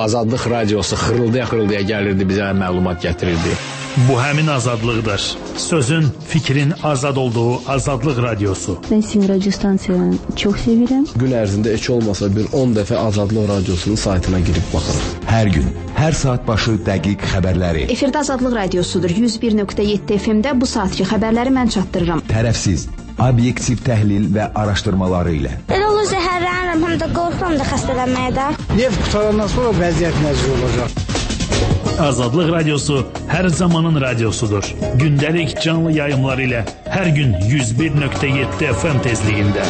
Azadlıq radiosu xırıldaya-xırıldaya gəlirdi, bizə məlumat gətirirdi. Bu həmin azadlıqdır. Sözün, fikrin azad olduğu Azadlıq radiosu. Ben sizin radyo stansiyanı çok severim. Gün ərzində heç olmasa bir on dəfə Azadlıq radiosunun saytına girib baxırıq. Hər gün, hər saat başı dəqiq xəbərləri. Efirdə Azadlıq radiosudur. yüz bir nöqtə yeddi F M-də bu saatki xəbərləri mən çatdırıram. Tərəfsiz, obyektiv təhlil və araşdırmaları ilə. Elə olur zəhərlənirəm, həm də qorxuram da xəstələnməyə də. Neft qutarandan sonra vəziyyət necə olacaq? Azadlıq radiosu hər zamanın radiosudur. Gündəlik canlı yayımlar ilə hər gün yüz bir nöqtə yeddi F M tezliyində.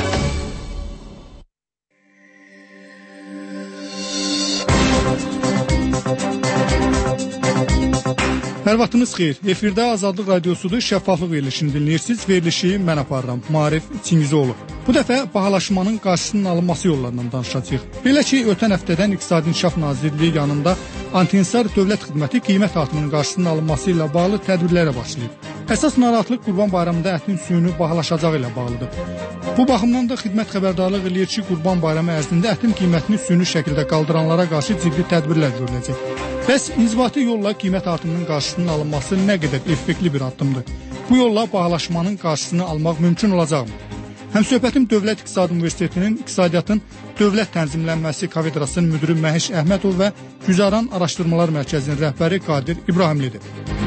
Hər vaxtınız xeyir. Efirdə Azadlıq radiosudur. Şəffaflıq verilişini dinləyirsiniz. Verilişi mən aparıram. Maarif Çingizoğlu. Bu dəfə bahalaşmanın qarşısının alınması yollarından danışacağıq. Belə ki, ötən həftədən İqtisadi İnkişaf Nazirliyi yanında Antinsar Dövlət Xidməti qiymət artımının qarşısının alınması ilə bağlı tədbirlərə başlayıb. Əsas narahatlıq Qurban Bayramında ətin suyunu bahalaşacağı ilə bağlıdır. Bu baxımdan da xidmət xəbərdarlıq eləyir ki, Qurban Bayramı ərzində ətin qiymətini süni şəkildə qaldıranlara qarşı ciddi tədbirlər görüləcək. Bəs inzibati yolla qiymət artımının qarşısının alınması nə qədər effektli bir addımdır? Bu yolla bahalaşmanın qarşısını almaq mümkün olacaqmı? Həmsöhbətim Dövlət İqtisadi Universitetinin İqtisadiyyatın Dövlət Tənzimlənməsi kafedrasının müdiri Məhiş Əhmədov və Güzaran Araşdırmalar Mərkəzinin rəhbəri Qadir İbrahimlidir.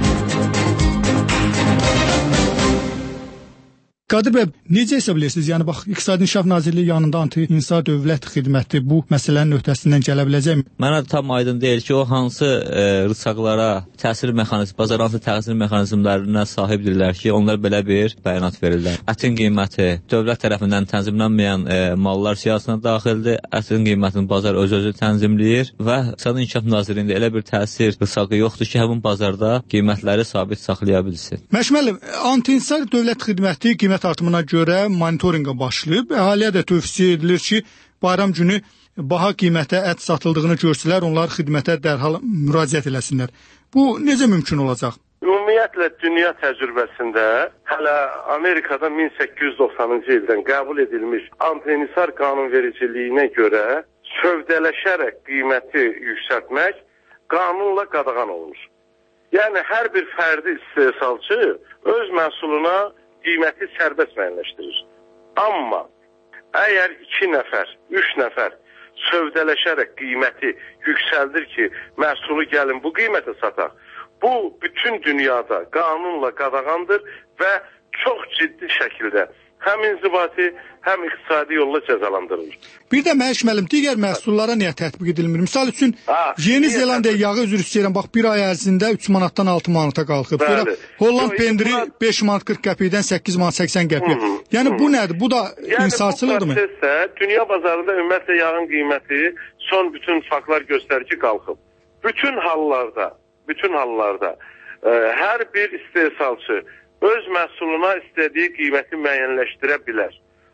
Qadir bəy, necə hesab edirsiniz? Yəni bax, İqtisadi İnkişaf Nazirliyi yanında Anti-İnsar Dövlət Xidməti bu məsələnin öhdəsindən gələ biləcəkmi? Mənə tam aydın deyil ki, o hansı e, rısaqlara təsir mexanizmi, bazar hansı təsir mexanizmlərinə sahibdirlər ki, onlar belə bir bəyanat verirlər. Ətin qiyməti dövlət tərəfindən tənzimlənməyən e, mallar siyasətine daxildir. Ətin qiymətini bazar öz-özü tənzimləyir və İqtisadi İnkişaf Nazirliyində elə bir təsir rısağı yoxdur ki, həmin bazarda qiymətləri sabit saxlaya bilsin. Məşməlim, Anti-İnsar Dövlət Xidməti qiymət artımına görə monitorinqa başlayıb. Əhaliyə də tövsiyə edilir ki, bayram günü baha qiymətə ət satıldığını görsələr, onlar xidmətə dərhal müraciət eləsinlər. Bu necə mümkün olacaq? Ümumiyyətlə dünya təcrübəsində hələ Amerikada min səkkiz yüz doxsanıncı ildən qəbul edilmiş anti-insar qanunvericiliyinə görə sövdələşərək qiyməti yüksəltmək qanunla qadağan olunur. Yəni hər bir fərdi istehsalçı öz məhsuluna qiyməti sərbəst müəyyənləşdirir. Amma əgər iki nəfər, üç nəfər sövdələşərək qiyməti yüksəldir ki, məhsulu gəlin bu qiymətə sataq, bu bütün dünyada qanunla qadağandır və çox ciddi şəkildə həm inzibati, həm iqtisadi yolla cəzalandırılır. Bir də Məhiş müəllim, digər məhsullara niyə tətbiq edilmir? Misal üçün, ha, Yeni Zelandiya yağı üzr istəyirəm, bax bir ay ərzində üç manatdan altı manata qalxıb. Sonra Holland Yo, pendiri buna... beş manat qırx qəpikdən səkkiz manat səksən qəpik. Hı -hı. Yəni hı -hı. bu nədir? Bu da yəni, insafsızlıqdır mı? Yəni bu prosesdə dünya bazarında ümumiyyətlə yağın qiyməti son bütün faktlar göstərir ki, qalxıb. Bütün hallarda, bütün hallarda ə, hər bir istehsalçı öz məhsuluna istədiyi qiyməti müəyyənləşdirə bilər.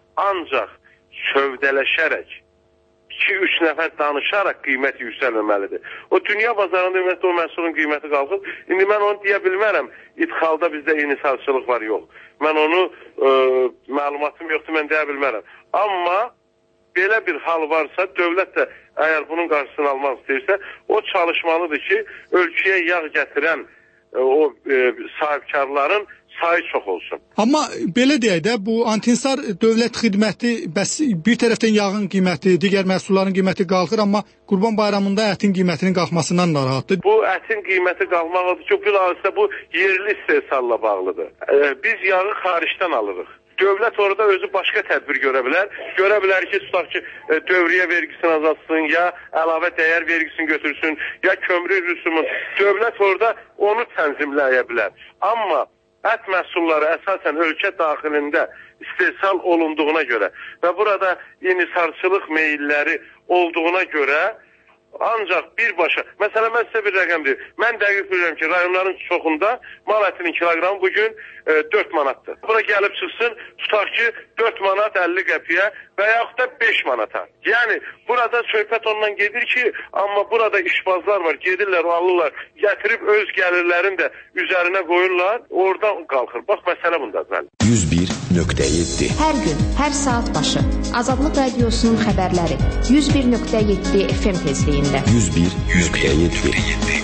Ancaq sövdələşərək iki üç nəfər danışaraq qiymət yüksəlməməlidir. O dünya bazarında ümumiyyətlə o məhsulun qiyməti qalxıb. İndi mən onu deyə bilmərəm. İdxalda bizdə inhisarçılıq var, yox. Mən onu e, məlumatım yoxdur, mən deyə bilmərəm. Amma belə bir hal varsa, dövlət də əgər bunun qarşısını almaq istəyirsə, o çalışmalıdır ki, ölkəyə yağ gətirən e, o e, sahibkarların sayı çox olsun. Amma belə deyək də, bu Anti-İnsar Dövlət Xidməti bəs bir tərəfdən yağın qiyməti, digər məhsulların qiyməti qalxır, amma Qurban Bayramında ətin qiymətinin qalxmasından narahatdır. Bu ətin qiyməti qalxmaqdır ki, bilhassa bu yerli istehsalla bağlıdır. Ee, biz yağı xaricdən alırıq. Dövlət orada özü başqa tədbir görə bilər. Görə bilər ki, tutaq ki, dövriyyə vergisini azaltsın, ya əlavə dəyər vergisini götürsün, ya kömrü rüsumun. Dövlət orada onu tənzimləyə bilər. Amma ət məhsulları əsasən ölkə daxilində istehsal olunduğuna görə və burada inhisarçılıq meyilləri olduğuna görə ancaq birbaşa, məsələn mən sizə bir rəqəm deyim, mən dəqiq bilirəm ki, rayonların çoxunda mal ətinin kiloqramı bugün e, dörd manatdır. Bura gəlib çıxsın, tutaq ki, dörd manat əlli qəpiyə və yaxud da beş manata. Yəni burada söhbət ondan gedir ki, amma burada işbazlar var, gedirlər, alırlar, gətirib öz gəlirlərini də üzərinə qoyurlar, oradan qalxır. Bax, məsələ bundadır. yüz bir nöqtə yeddi Hər gün, hər saat başı Azadlıq Radiosunun xəbərləri yüz bir nöqtə yeddi F M tezliyi. səviyyəsində. yüz bir nöqtə yeddi.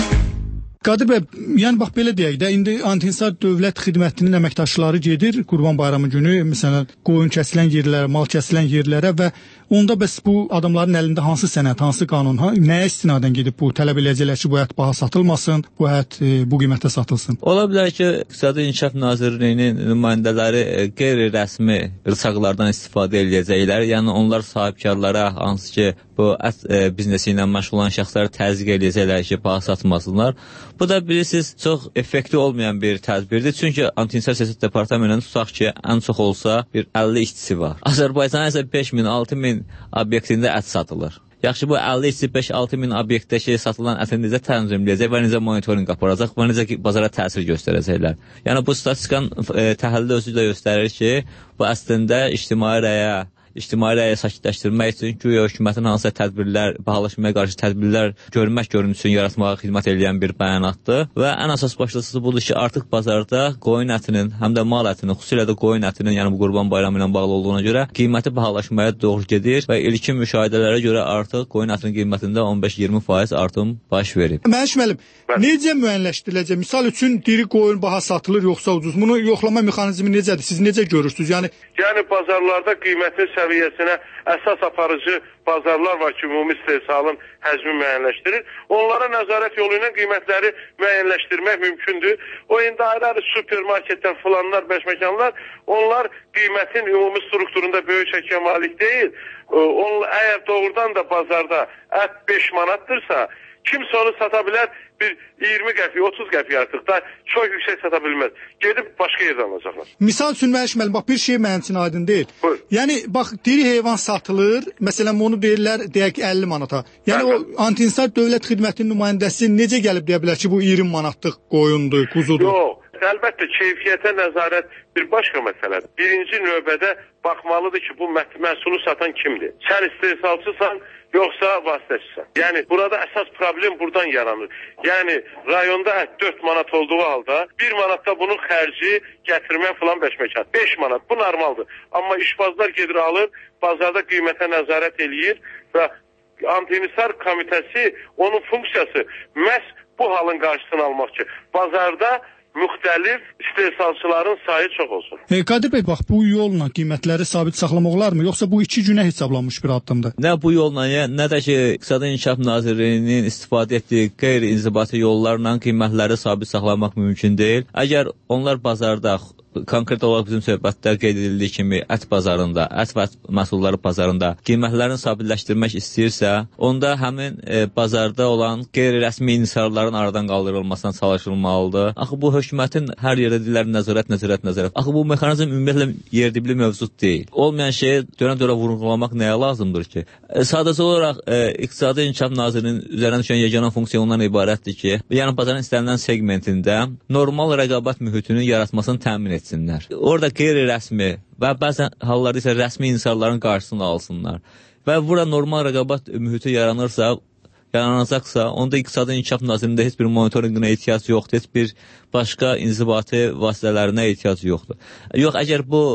Qadir bəy, yəni bax belə deyək də, indi anti-insar dövlət xidmətinin əməkdaşları gedir Qurban Bayramı günü, məsələn, qoyun kəsilən yerlərə, mal kəsilən yerlərə və onda bəs bu adamların əlində hansı sənəd, hansı qanun, ha, nəyə istinadən gedib bu tələb eləyəcəklər ki, bu ət baha satılmasın, bu ət e, bu qiymətə satılsın? Ola bilər ki, İqtisadi İnkişaf Nazirliyinin nümayəndələri e, qeyri-rəsmi rıçaqlardan istifadə eləyəcəklər. Yəni onlar sahibkarlara, hansı ki, bu ət e, biznesi ilə məşğul olan şəxsləri təzyiq eləyəcəklər ki, baha satmasınlar. Bu da bilirsiniz, çox effektiv olmayan bir tədbirdir. Çünki Anti-İnsar Siyasət Departamentinin tutaq ki, ən çox olsa bir əlli işçisi var. Azərbaycanın isə beş min, altı min obyektində ət satılır. Yaxşı, bu əlli işçi beş altı min obyektdəki satılan ətin necə tənzimləyəcək və necə monitorinq aparacaq və necə bazara təsir göstərəcəklər. Yəni bu statistikanın e, təhlili özü də göstərir ki, bu əslində ictimai rəyə İctimai rəyi sakitləşdirmək üçün güya hökumətin hansısa tədbirlər, bahalaşmaya qarşı tədbirlər görmək görüntüsünü yaratmağa xidmət edən bir bəyanatdır və ən əsas başlıcası budur ki, artıq bazarda qoyun ətinin, həm də mal ətinin, xüsusilə də qoyun ətinin, yəni bu Qurban Bayramı ilə bağlı olduğuna görə qiyməti bahalaşmaya doğru gedir və ilkin müşahidələrə görə artıq qoyun ətinin qiymətində on beş iyirmi faiz artım baş verib. Məniş müəllim, necə müəyyənləşdiriləcək? Misal üçün diri qoyun baha satılır yoxsa ucuz? Bunu yoxlama mexanizmi necədir? Siz necə görürsünüz? Yəni Yəni bazarlarda qiymətin səviyyəsinə əsas aparıcı bazarlar var ki, ümumi istehsalın həcmi müəyyənləşdirir. Onlara nəzarət yolu ilə qiymətləri müəyyənləşdirmək mümkündür. O indi ayrı supermarketdən filanlar, bəşməkanlar, onlar qiymətin ümumi strukturunda böyük çəkiyə malik deyil. Onlar, əgər doğrudan da bazarda ət beş manatdırsa, kimsə onu sata bilər bir iyirmi qəpik, otuz qəpik artıq da çox yüksək sata bilməz. Gedib başqa yerdən alacaqlar. Misal üçün məniş müəllim, bax bir şey mənim üçün aydın deyil. Buyur. Yəni bax diri heyvan satılır, məsələn onu deyirlər deyək əlli manata. Yəni Bəli. O Anti-İnsar Dövlət Xidmətinin nümayəndəsi necə gəlib deyə bilər ki, bu iyirmi manatlıq qoyundur, quzudur? Yox, əlbəttə keyfiyyətə nəzarət bir başqa məsələdir. Birinci növbədə baxmalıdır ki, bu məhsulu satan kimdir? Sən istehsalçısan, yoxsa vasitəçisən. Yəni burada əsas problem buradan yaranır. Yəni rayonda ət dörd manat olduğu halda bir manatda bunun xərci gətirmək filan bəşməkan. beş manat bu normaldır. Amma işbazlar gedir alır, bazarda qiymətə nəzarət eləyir və Anti-İnsar Komitəsi onun funksiyası məhz bu halın qarşısını almaq ki, bazarda müxtəlif istehsalçıların sayı çox olsun. E, Qadir bəy, bax bu yolla qiymətləri sabit saxlamaq olar mı? Yoxsa bu iki günə hesablanmış bir addımdır? Nə bu yolla, nə də ki, İqtisadi İnkişaf Nazirliyinin istifadə etdiyi qeyri-inzibati yollarla qiymətləri sabit saxlamaq mümkün deyil. Əgər onlar bazarda konkret olaraq bizim söhbətdə qeyd edildiyi kimi ət bazarında, ət və ət məhsulları bazarında qiymətlərini sabitləşdirmək istəyirsə, onda həmin e, bazarda olan qeyri-rəsmi inhisarların aradan qaldırılmasına çalışılmalıdır. Axı bu hökumətin hər yerdə deyirlər nəzarət, nəzarət, nəzarət. Axı bu mexanizm ümumiyyətlə yerdibli mövcud deyil. Olmayan şeyi dönə-dönə vurğulamaq nəyə lazımdır ki? E, sadəcə olaraq e, İqtisadi İnkişaf Nazirinin üzərinə düşən yeganə funksiya ondan ibarətdir ki, yəni bazarın istənilən segmentində normal rəqabət mühitinin yaratmasını təmin etsinlər. Orada qeyri-rəsmi və bəzən hallarda isə rəsmi insanların qarşısını alsınlar. Və bura normal rəqabət mühiti yaranırsa, yaranacaqsa, onda İqtisadi İnkişaf Nazirliyində heç bir monitorinqinə ehtiyac yoxdur, heç bir başqa inzibati vasitələrinə ehtiyac yoxdur. Yox, əgər bu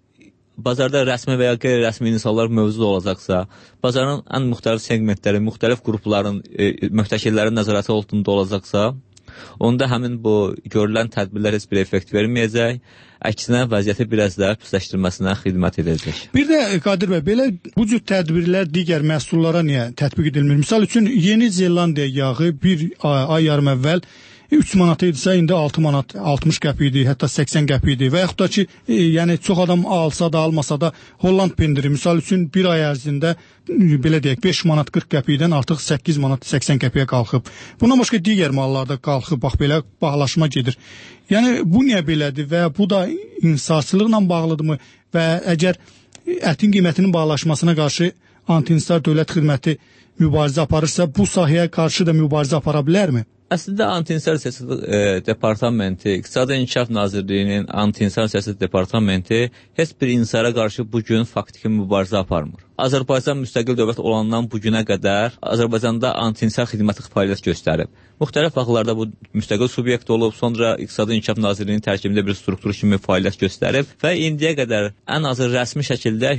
bazarda rəsmi və ya qeyri-rəsmi insanlar mövcud olacaqsa, bazarın ən müxtəlif segmentləri, müxtəlif qrupların, e, mühtəkirlərin nəzarəti altında olacaqsa, onda həmin bu görülən tədbirlər heç bir effekt verməyəcək, əksinə vəziyyəti biraz daha pisləşdirməsinə xidmət edəcək. Bir də Qadir bəy, belə bu cür tədbirlər digər məhsullara niyə tətbiq edilmir? Misal üçün Yeni Zelandiya yağı bir ay yarım əvvəl üç manat idisə, indi altı manat altmış qəpik idi, hətta səksən qəpik idi və yaxud da ki, e, yəni çox adam alsa da, almasa da Holland pendiri misal üçün bir ay ərzində belə deyək beş manat qırx qəpikdən artıq səkkiz manat səksən qəpiyə qalxıb. Bundan başqa digər mallarda qalxıb, bax belə bahalaşma gedir. Yəni bu niyə belədir və bu da inhisarçılıqla bağlıdırmı və əgər ətin qiymətinin bahalaşmasına qarşı Anti-İnsar Dövlət Xidməti mübarizə aparırsa, bu sahəyə qarşı da mübarizə apara bilərmi? Əslində Anti-İnsar Siyasət e, Departamenti, İqtisadi İnkişaf Nazirliyinin Anti-İnsar Siyasət Departamenti heç bir insara qarşı bugün faktiki mübarizə aparmır. Azərbaycan müstəqil dövlət olandan bu günə qədər Azərbaycanda anti-insar xidməti fəaliyyət göstərib. Müxtəlif vaxtlarda bu müstəqil subyekt olub, sonra İqtisadi İnkişaf Nazirliyinin tərkibində bir struktur kimi fəaliyyət göstərib və indiyə qədər ən azı rəsmi şəkildə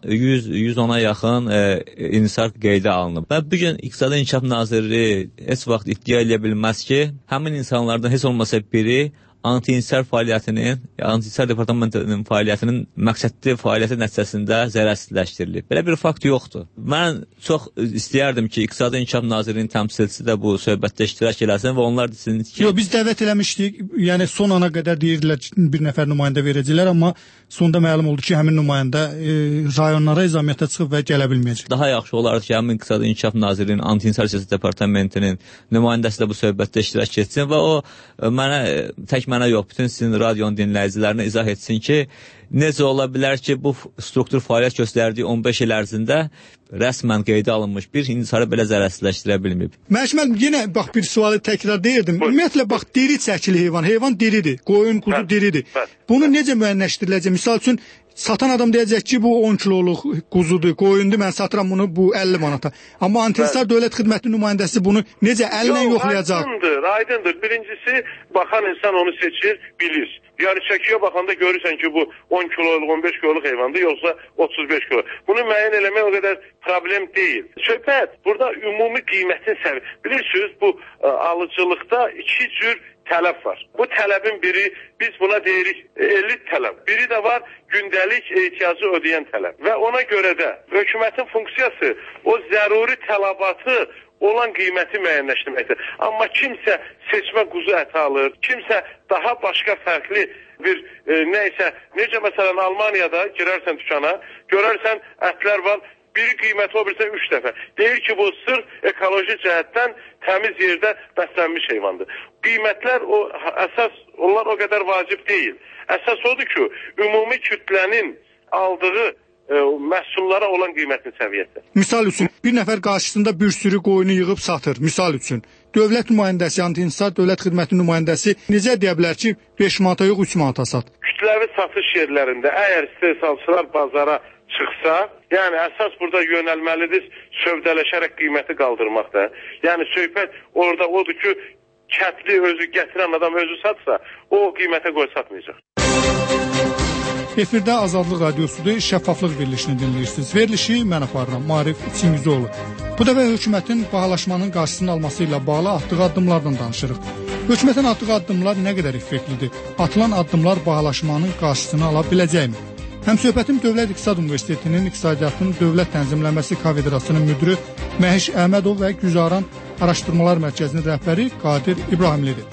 yüz ona yaxın e, insar qeydə alınıb. Və bu gün İqtisadi İnkişaf Nazirliyi heç vaxt iddia edə bilməz ki, həmin insanlardan heç olmasa biri anti-insar fəaliyyətinin, anti-insar departamentinin fəaliyyətinin məqsədli fəaliyyəti nəticəsində zərərsizləşdirilib. Belə bir fakt yoxdur. Mən çox istəyərdim ki, İqtisadi İnkişaf Nazirliyinin təmsilçisi də bu söhbətdə iştirak eləsin və onlar desin ki... Yox, biz dəvət eləmişdik, yəni son ana qədər deyirdilər ki, bir nəfər nümayəndə verəcəklər, amma sonda məlum oldu ki, həmin nümayəndə e, rayonlara izamiyyətə çıxıb və gələ bilməyəcək. Daha yaxşı olardı ki, həmin İqtisadi İnkişaf Nazirliyinin anti-insar siyasət departamentinin nümayəndəsi də bu söhbətdə iştirak etsin və o mənə tək mənə yox, bütün sizin radionun dinləyicilərinə izah etsin ki, necə ola bilər ki, bu struktur fəaliyyət göstərdiyi on beş il ərzində rəsmən qeydə alınmış bir insarı belə zərərsizləşdirə bilməyib. Məşməl, yenə bax bir sualı təkrar deyirdim. Ümumiyyətlə, bax, diri çəkili heyvan, heyvan diridir, qoyun, quzu diridir. Bunu necə müəyyənləşdiriləcək? Misal üçün, satan adam deyəcək ki, bu on kiloluq quzudur, qoyundur, mən satıram bunu bu əlli manata. Amma anti-insar dövlət xidməti nümayəndəsi bunu necə əllə yoxlayacaq? Aydındır, aydındır. Birincisi, baxan insan onu seçir, bilir. Yəni çəkiyə baxanda görürsən ki, bu on kiloluq, on beş kiloluq heyvandır, yoxsa otuz beş kiloluq. Bunu müəyyən eləmək o qədər problem deyil. Söhbət burada ümumi qiymətin səviyyəsi. Bilirsiniz, bu ə, alıcılıqda iki cür tələb var. Bu tələbin biri, biz buna deyirik elit tələb. Biri də var gündəlik ehtiyacı ödəyən tələb. Və ona görə də hökumətin funksiyası o zəruri tələbatı olan qiyməti müəyyənləşdirməkdir. Amma kimsə seçmə quzu əti alır, kimsə daha başqa fərqli bir e, neysə, necə məsələn Almaniyada girərsən dükana, görərsən ətlər var, biri qiyməti o birisi üç dəfə. Deyir ki, bu sırf ekoloji cəhətdən təmiz yerdə bəslənmiş heyvandır. Qiymətlər o əsas, onlar o qədər vacib deyil. Əsas odur ki, ümumi kütlənin aldığı e, məhsullara olan qiymətin səviyyəsi. Misal üçün, bir nəfər qarşısında bir sürü qoyunu yığıb satır, misal üçün. Dövlət nümayəndəsi, anti-insar dövlət xidməti nümayəndəsi necə deyə bilər ki, beş manata yox, üç manata sat? Kütləvi satış yerlərində əgər istehsalçılar bazara çıxsa, yəni əsas burada yönəlməlidir sövdələşərək qiyməti qaldırmaqda. Yəni söhbət orada odur ki, kətli özü gətirən adam özü satsa, o qiymətə qoy satmayacaq. Efirdə Azadlıq Radiosudur, şəffaflıq verilişini dinləyirsiniz. Verilişi mən aparıram, Marif Çingizoğlu. Bu dəfə hökumətin bahalaşmanın qarşısını alması ilə bağlı atdığı addımlardan danışırıq. Hökumətin atdığı addımlar nə qədər effektlidir? Atılan addımlar bahalaşmanın qarşısını ala biləcəkmi? Həmsöhbətim Dövlət İqtisad Universitetinin İqtisadiyyatın Dövlət Tənzimləməsi kafedrasının müdürü Məhiş Əhmədov və Güzaran Araşdırmalar Mərkəzinin rəhbəri Qadir İbrahimlidir.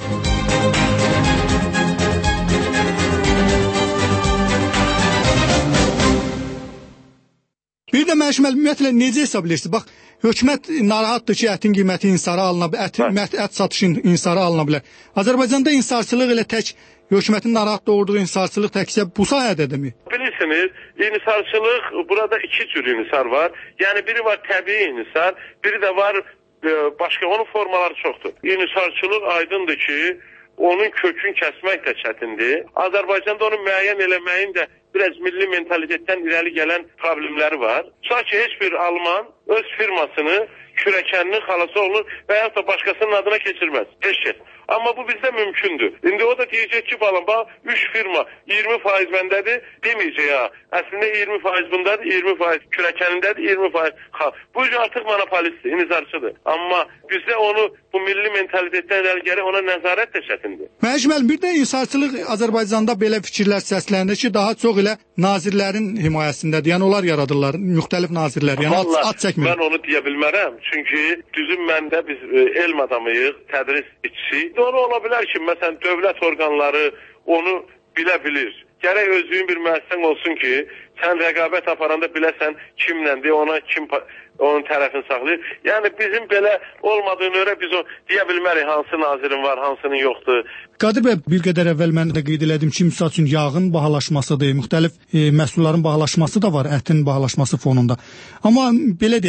Bir də məşməl ümumiyyətlə necə hesab edirsiniz? Bax, hökumət narahatdır ki, ətin qiyməti insara alına bilər, ət, ət, ət satışı insara alına bilər. Azərbaycanda insarçılıq elə tək hökumətin narahat doğurduğu insarçılıq təkcə bu sahədədirmi? Bilirsiniz, insarçılıq burada iki cür insar var. Yəni biri var təbii insar, biri də var e, başqa, onun formaları çoxdur. İnsarçılıq aydındır ki, onun kökün kəsmək də çətindir. Azərbaycanda onu müəyyən eləməyin də biraz milli mentalitetdən irəli gələn problemləri var. Sanki heç bir Alman öz firmasını, kürəkənini xalası olur və ya da başqasının adına keçirməz. Heç şey. Amma bu bizdə mümkündür. İndi o da deyəcək ki, balam, bax, üç firma iyirmi faiz məndədir, deməyəcək ya. Əslində iyirmi faiz bundadır, iyirmi faiz kürəkənindədir, iyirmi faiz xal. Bu artıq monopolistdir, inizarçıdır. Amma bizdə onu, bu milli mentalitetdən irəli gələ ona nəzarət də çətindir. Məcməl, bir də insarçılıq Azərbaycanda belə fikirlər səslənir ki, daha çox elə nazirlərin himayəsindədir. Yəni onlar yaradırlar, müxtəlif nazirlər. Yəni at, at çəkmir. Mən onu deyə bilmərəm. Çünki düzün məndə biz elm adamıyıq, tədris işçisi. Doğru ola bilər ki, məsələn, dövlət orqanları onu bilə bilir. Gərək özlüyün bir müəssisən olsun ki, sən rəqabət aparanda biləsən kimləndir, ona kim onun tərəfini saxlayır. Yəni bizim belə olmadığını görə biz o deyə bilmərik hansı nazirin var, hansının yoxdur. Qadir bəy, bir qədər əvvəl mən də qeyd elədim ki, misal üçün yağın bahalaşmasıdır, müxtəlif e, məhsulların bahalaşması da var, ətin bahalaşması fonunda. Amma belə deyək,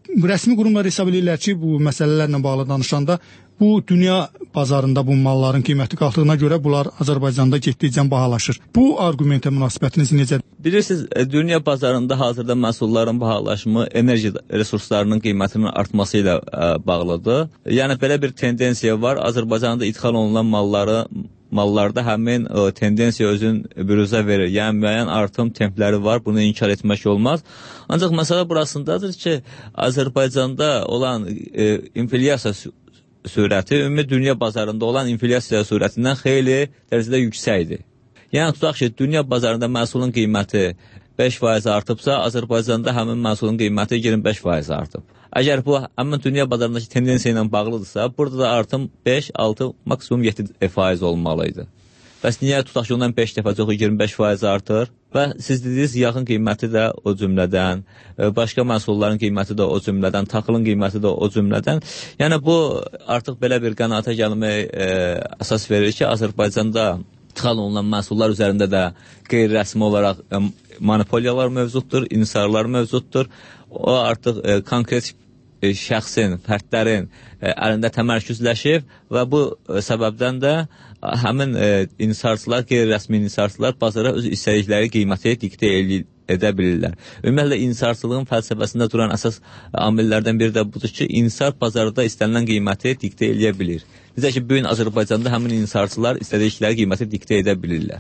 rəsmi qurumlar hesab edirlər ki, bu məsələlərlə bağlı danışanda bu dünya bazarında bu malların qiyməti qalxdığına görə bunlar Azərbaycanda getdikcə bahalaşır. Bu arqumentə münasibətiniz necədir? Bilirsiniz, dünya bazarında hazırda məhsulların bahalaşımı enerji resurslarının qiymətinin artması ilə ə, bağlıdır. Yəni belə bir tendensiya var. Azərbaycanda idxal olunan malları mallarda həmin ə, tendensiya özün büruzə verir. Yəni müəyyən artım templəri var. Bunu inkar etmək olmaz. Ancaq məsələ burasındadır ki, Azərbaycanda olan ə, inflyasiya sürəti ümumi dünya bazarında olan inflyasiya sürətindən xeyli dərəcədə yüksəkdir. Yəni tutaq ki, dünya bazarında məhsulun qiyməti beş faiz artıbsa, Azərbaycanda həmin məhsulun qiyməti iyirmi beş faiz artıb. Əgər bu həmin dünya bazarındakı tendensiya ilə bağlıdırsa, burada da artım beş, altı, maksimum yeddi faiz olmalıydı. Bəs niyə tutaq ki, ondan beş dəfə çox iyirmi beş faiz artır və siz dediniz, yaxın qiyməti də o cümlədən, başqa məhsulların qiyməti də o cümlədən, taxılın qiyməti də o cümlədən. Yəni bu artıq belə bir qənaətə gəlməyə e, əsas verir ki, Azərbaycanda ixal olunan məhsullar üzərində də qeyri-rəsmi olaraq e, monopoliyalar mövcuddur, insarlar mövcuddur. O artıq e, konkret e, şəxsin, fərdlərin e, əlində təmərküzləşib və bu e, səbəbdən də həmin e, insarçılar, qeyri-rəsmi insarçılar bazara öz istədikləri qiyməti diktə edə bilirlər. Ümumiyyətlə, insarçılığın fəlsəfəsində duran əsas amillərdən biri də budur ki, insar bazarda istənilən qiyməti diktə edə bilir. Necə ki, bugün Azərbaycanda həmin insarçılar istədikləri qiyməti diktə edə bilirlər.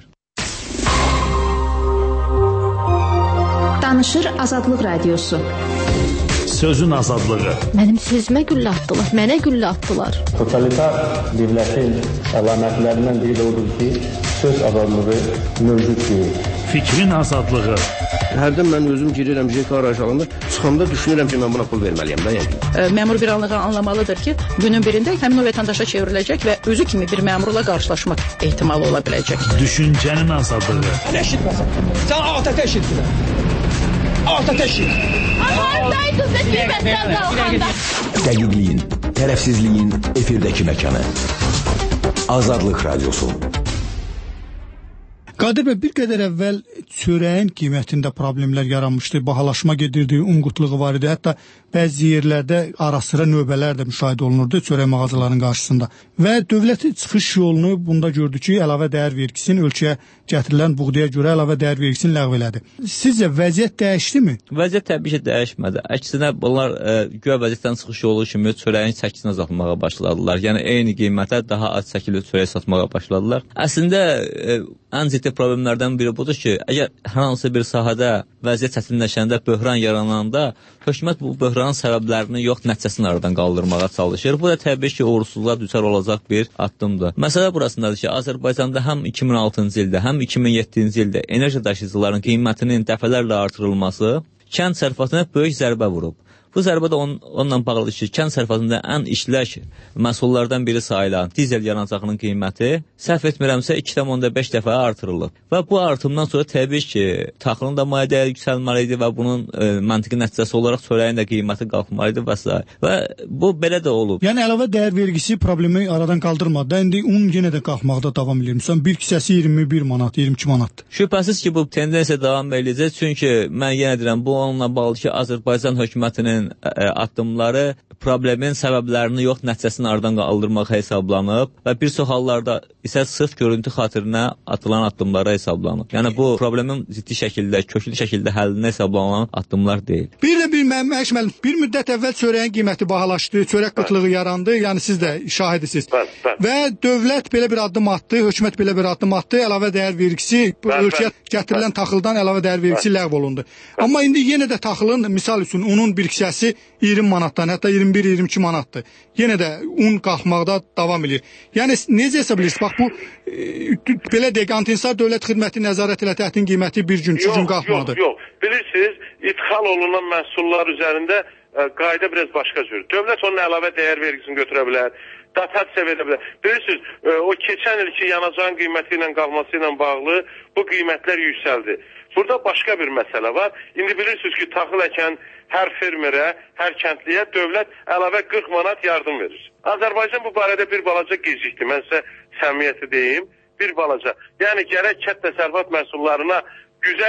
Danışır Azadlıq Radiosu. Sözün azadlığı. Mənim sözümə güllə atdılar, mənə güllə atdılar. Totalitar dövlətin əlamətlərindən biri də odur ki, söz azadlığı mövcud deyil. Fikrin azadlığı. Hərdən mən özüm girirəm J K aracılığında, çıxanda düşünürəm ki, mən buna pul verməliyəm da yəni. E, məmur bir anlığa anlamalıdır ki, günün birində həmin o vətəndaşa çevriləcək və özü kimi bir məmurla qarşılaşmaq ehtimalı ola biləcək. Düşüncənin azadlığı. Eşitməsən. Sən altı eşitdin. Altı eşit. Hardaydın da qiymətdən qalxanda? Dəqiqliyin, tərəfsizliyin efirdəki məkanı. Azadlıq Radiosu. Qadir bəy, bir qədər əvvəl çörəyin qiymətində problemlər yaranmışdı, bahalaşma gedirdi, un qıtlığı var idi, hətta bəzi yerlərdə ara-sıra növbələr də müşahidə olunurdu çörək mağazalarının qarşısında. Və dövlət çıxış yolunu bunda gördü ki, əlavə dəyər vergisini ölkəyə gətirilən buğdaya görə əlavə dəyər vergisini ləğv elədi. Sizcə vəziyyət dəyişdimi? Vəziyyət təbii ki, dəyişmədi. Əksinə bunlar e, güya vəziyyətdən çıxış yolu kimi çörəyin çəkisini azaltmağa başladılar. Yəni eyni qiymətə daha az çəkili çörək satmağa başladılar. Əslində e, ən ciddi problemlərdən biri budur ki, əgər hər hansı bir sahədə vəziyyət çətinləşəndə, böhran yarananda, hökumət bu böhranın səbəblərini yox, nəticəsini aradan qaldırmağa çalışır. Bu da təbii ki, uğursuzluğa düçar olacaq bir addımdır. Məsələ burasındadır ki, Azərbaycanda həm iki min altıncı ildə, həm iki min yeddinci ildə enerji daşıyıcıların qiymətinin dəfələrlə artırılması kənd sərfiyatına böyük zərbə vurub. Bu zərbə də on, onunla bağlıdır ki, kənd sərfiyatında ən işlək məhsullardan biri sayılan dizel yanacağının qiyməti səhv etmirəmsə iki tam onda beş dəfə artırılıb. Və bu artımdan sonra təbii ki, taxılın da maliyyə dəyəri yüksəlməli idi və bunun e, məntiqi nəticəsi olaraq çörəyin də qiyməti qalxmalı idi və s. Və bu belə də olub. Yəni əlavə dəyər vergisi problemi aradan qaldırmadı. İndi un yenə də qalxmaqda davam edir. Məsələn, bir kisəsi iyirmi bir manat, iyirmi iki manatdır. Şübhəsiz ki, bu tendensiya davam edəcək. Çünki mən yenə deyirəm, bu onunla bağlı ki, Azərbaycan hökumətinin addımları problemin səbəblərini yox, nəticəsini aradan qaldırmaq hesablanıb və bir çox hallarda isə sırf görüntü xatirinə atılan addımlara hesablanıb. Yəni bu problemin ciddi şəkildə, köklü şəkildə həllinə hesablanan addımlar deyil. Bir də bir məşməl, bir müddət əvvəl çörəyin qiyməti bahalaşdı, çörək qıtlığı yarandı, yəni siz də şahidisiniz. Və dövlət belə bir addım atdı, hökumət belə bir addım atdı, əlavə dəyər vergisi, ölkəyə gətirilən taxıldan əlavə dəyər vergisi ləğv olundu. Amma indi yenə də taxılın, misal üçün unun bir kisəsi iyirmi manatdan, hətta iyirmi bir iyirmi iki manatdır. Yenə də un qalxmaqda davam edir. Yəni necə hesab edirsiniz? Bax bu e, belə deyək, antinsar dövlət xidməti nəzarət ilə təhdin qiyməti bir gün, iki gün qalxmadı. Yox, yox. Bilirsiniz, ithal olunan məhsullar üzərində e, qayda biraz başqa cür. Dövlət onun əlavə dəyər vergisini götürə bilər, dotasiya verə bilər. Bilirsiniz, e, o keçən ilki yanacağın qiyməti ilə qalması ilə bağlı bu qiymətlər yüksəldi. Burada başqa bir məsələ var. İndi bilirsiniz ki, taxıl əkən hər fermerə, hər kəndliyə dövlət əlavə qırx manat yardım verir. Azərbaycan bu barədə bir balaca gecikdi. Mən sizə səmiyyəti deyim, bir balaca. Yəni gərək kənd təsərrüfat məhsullarına güzəşt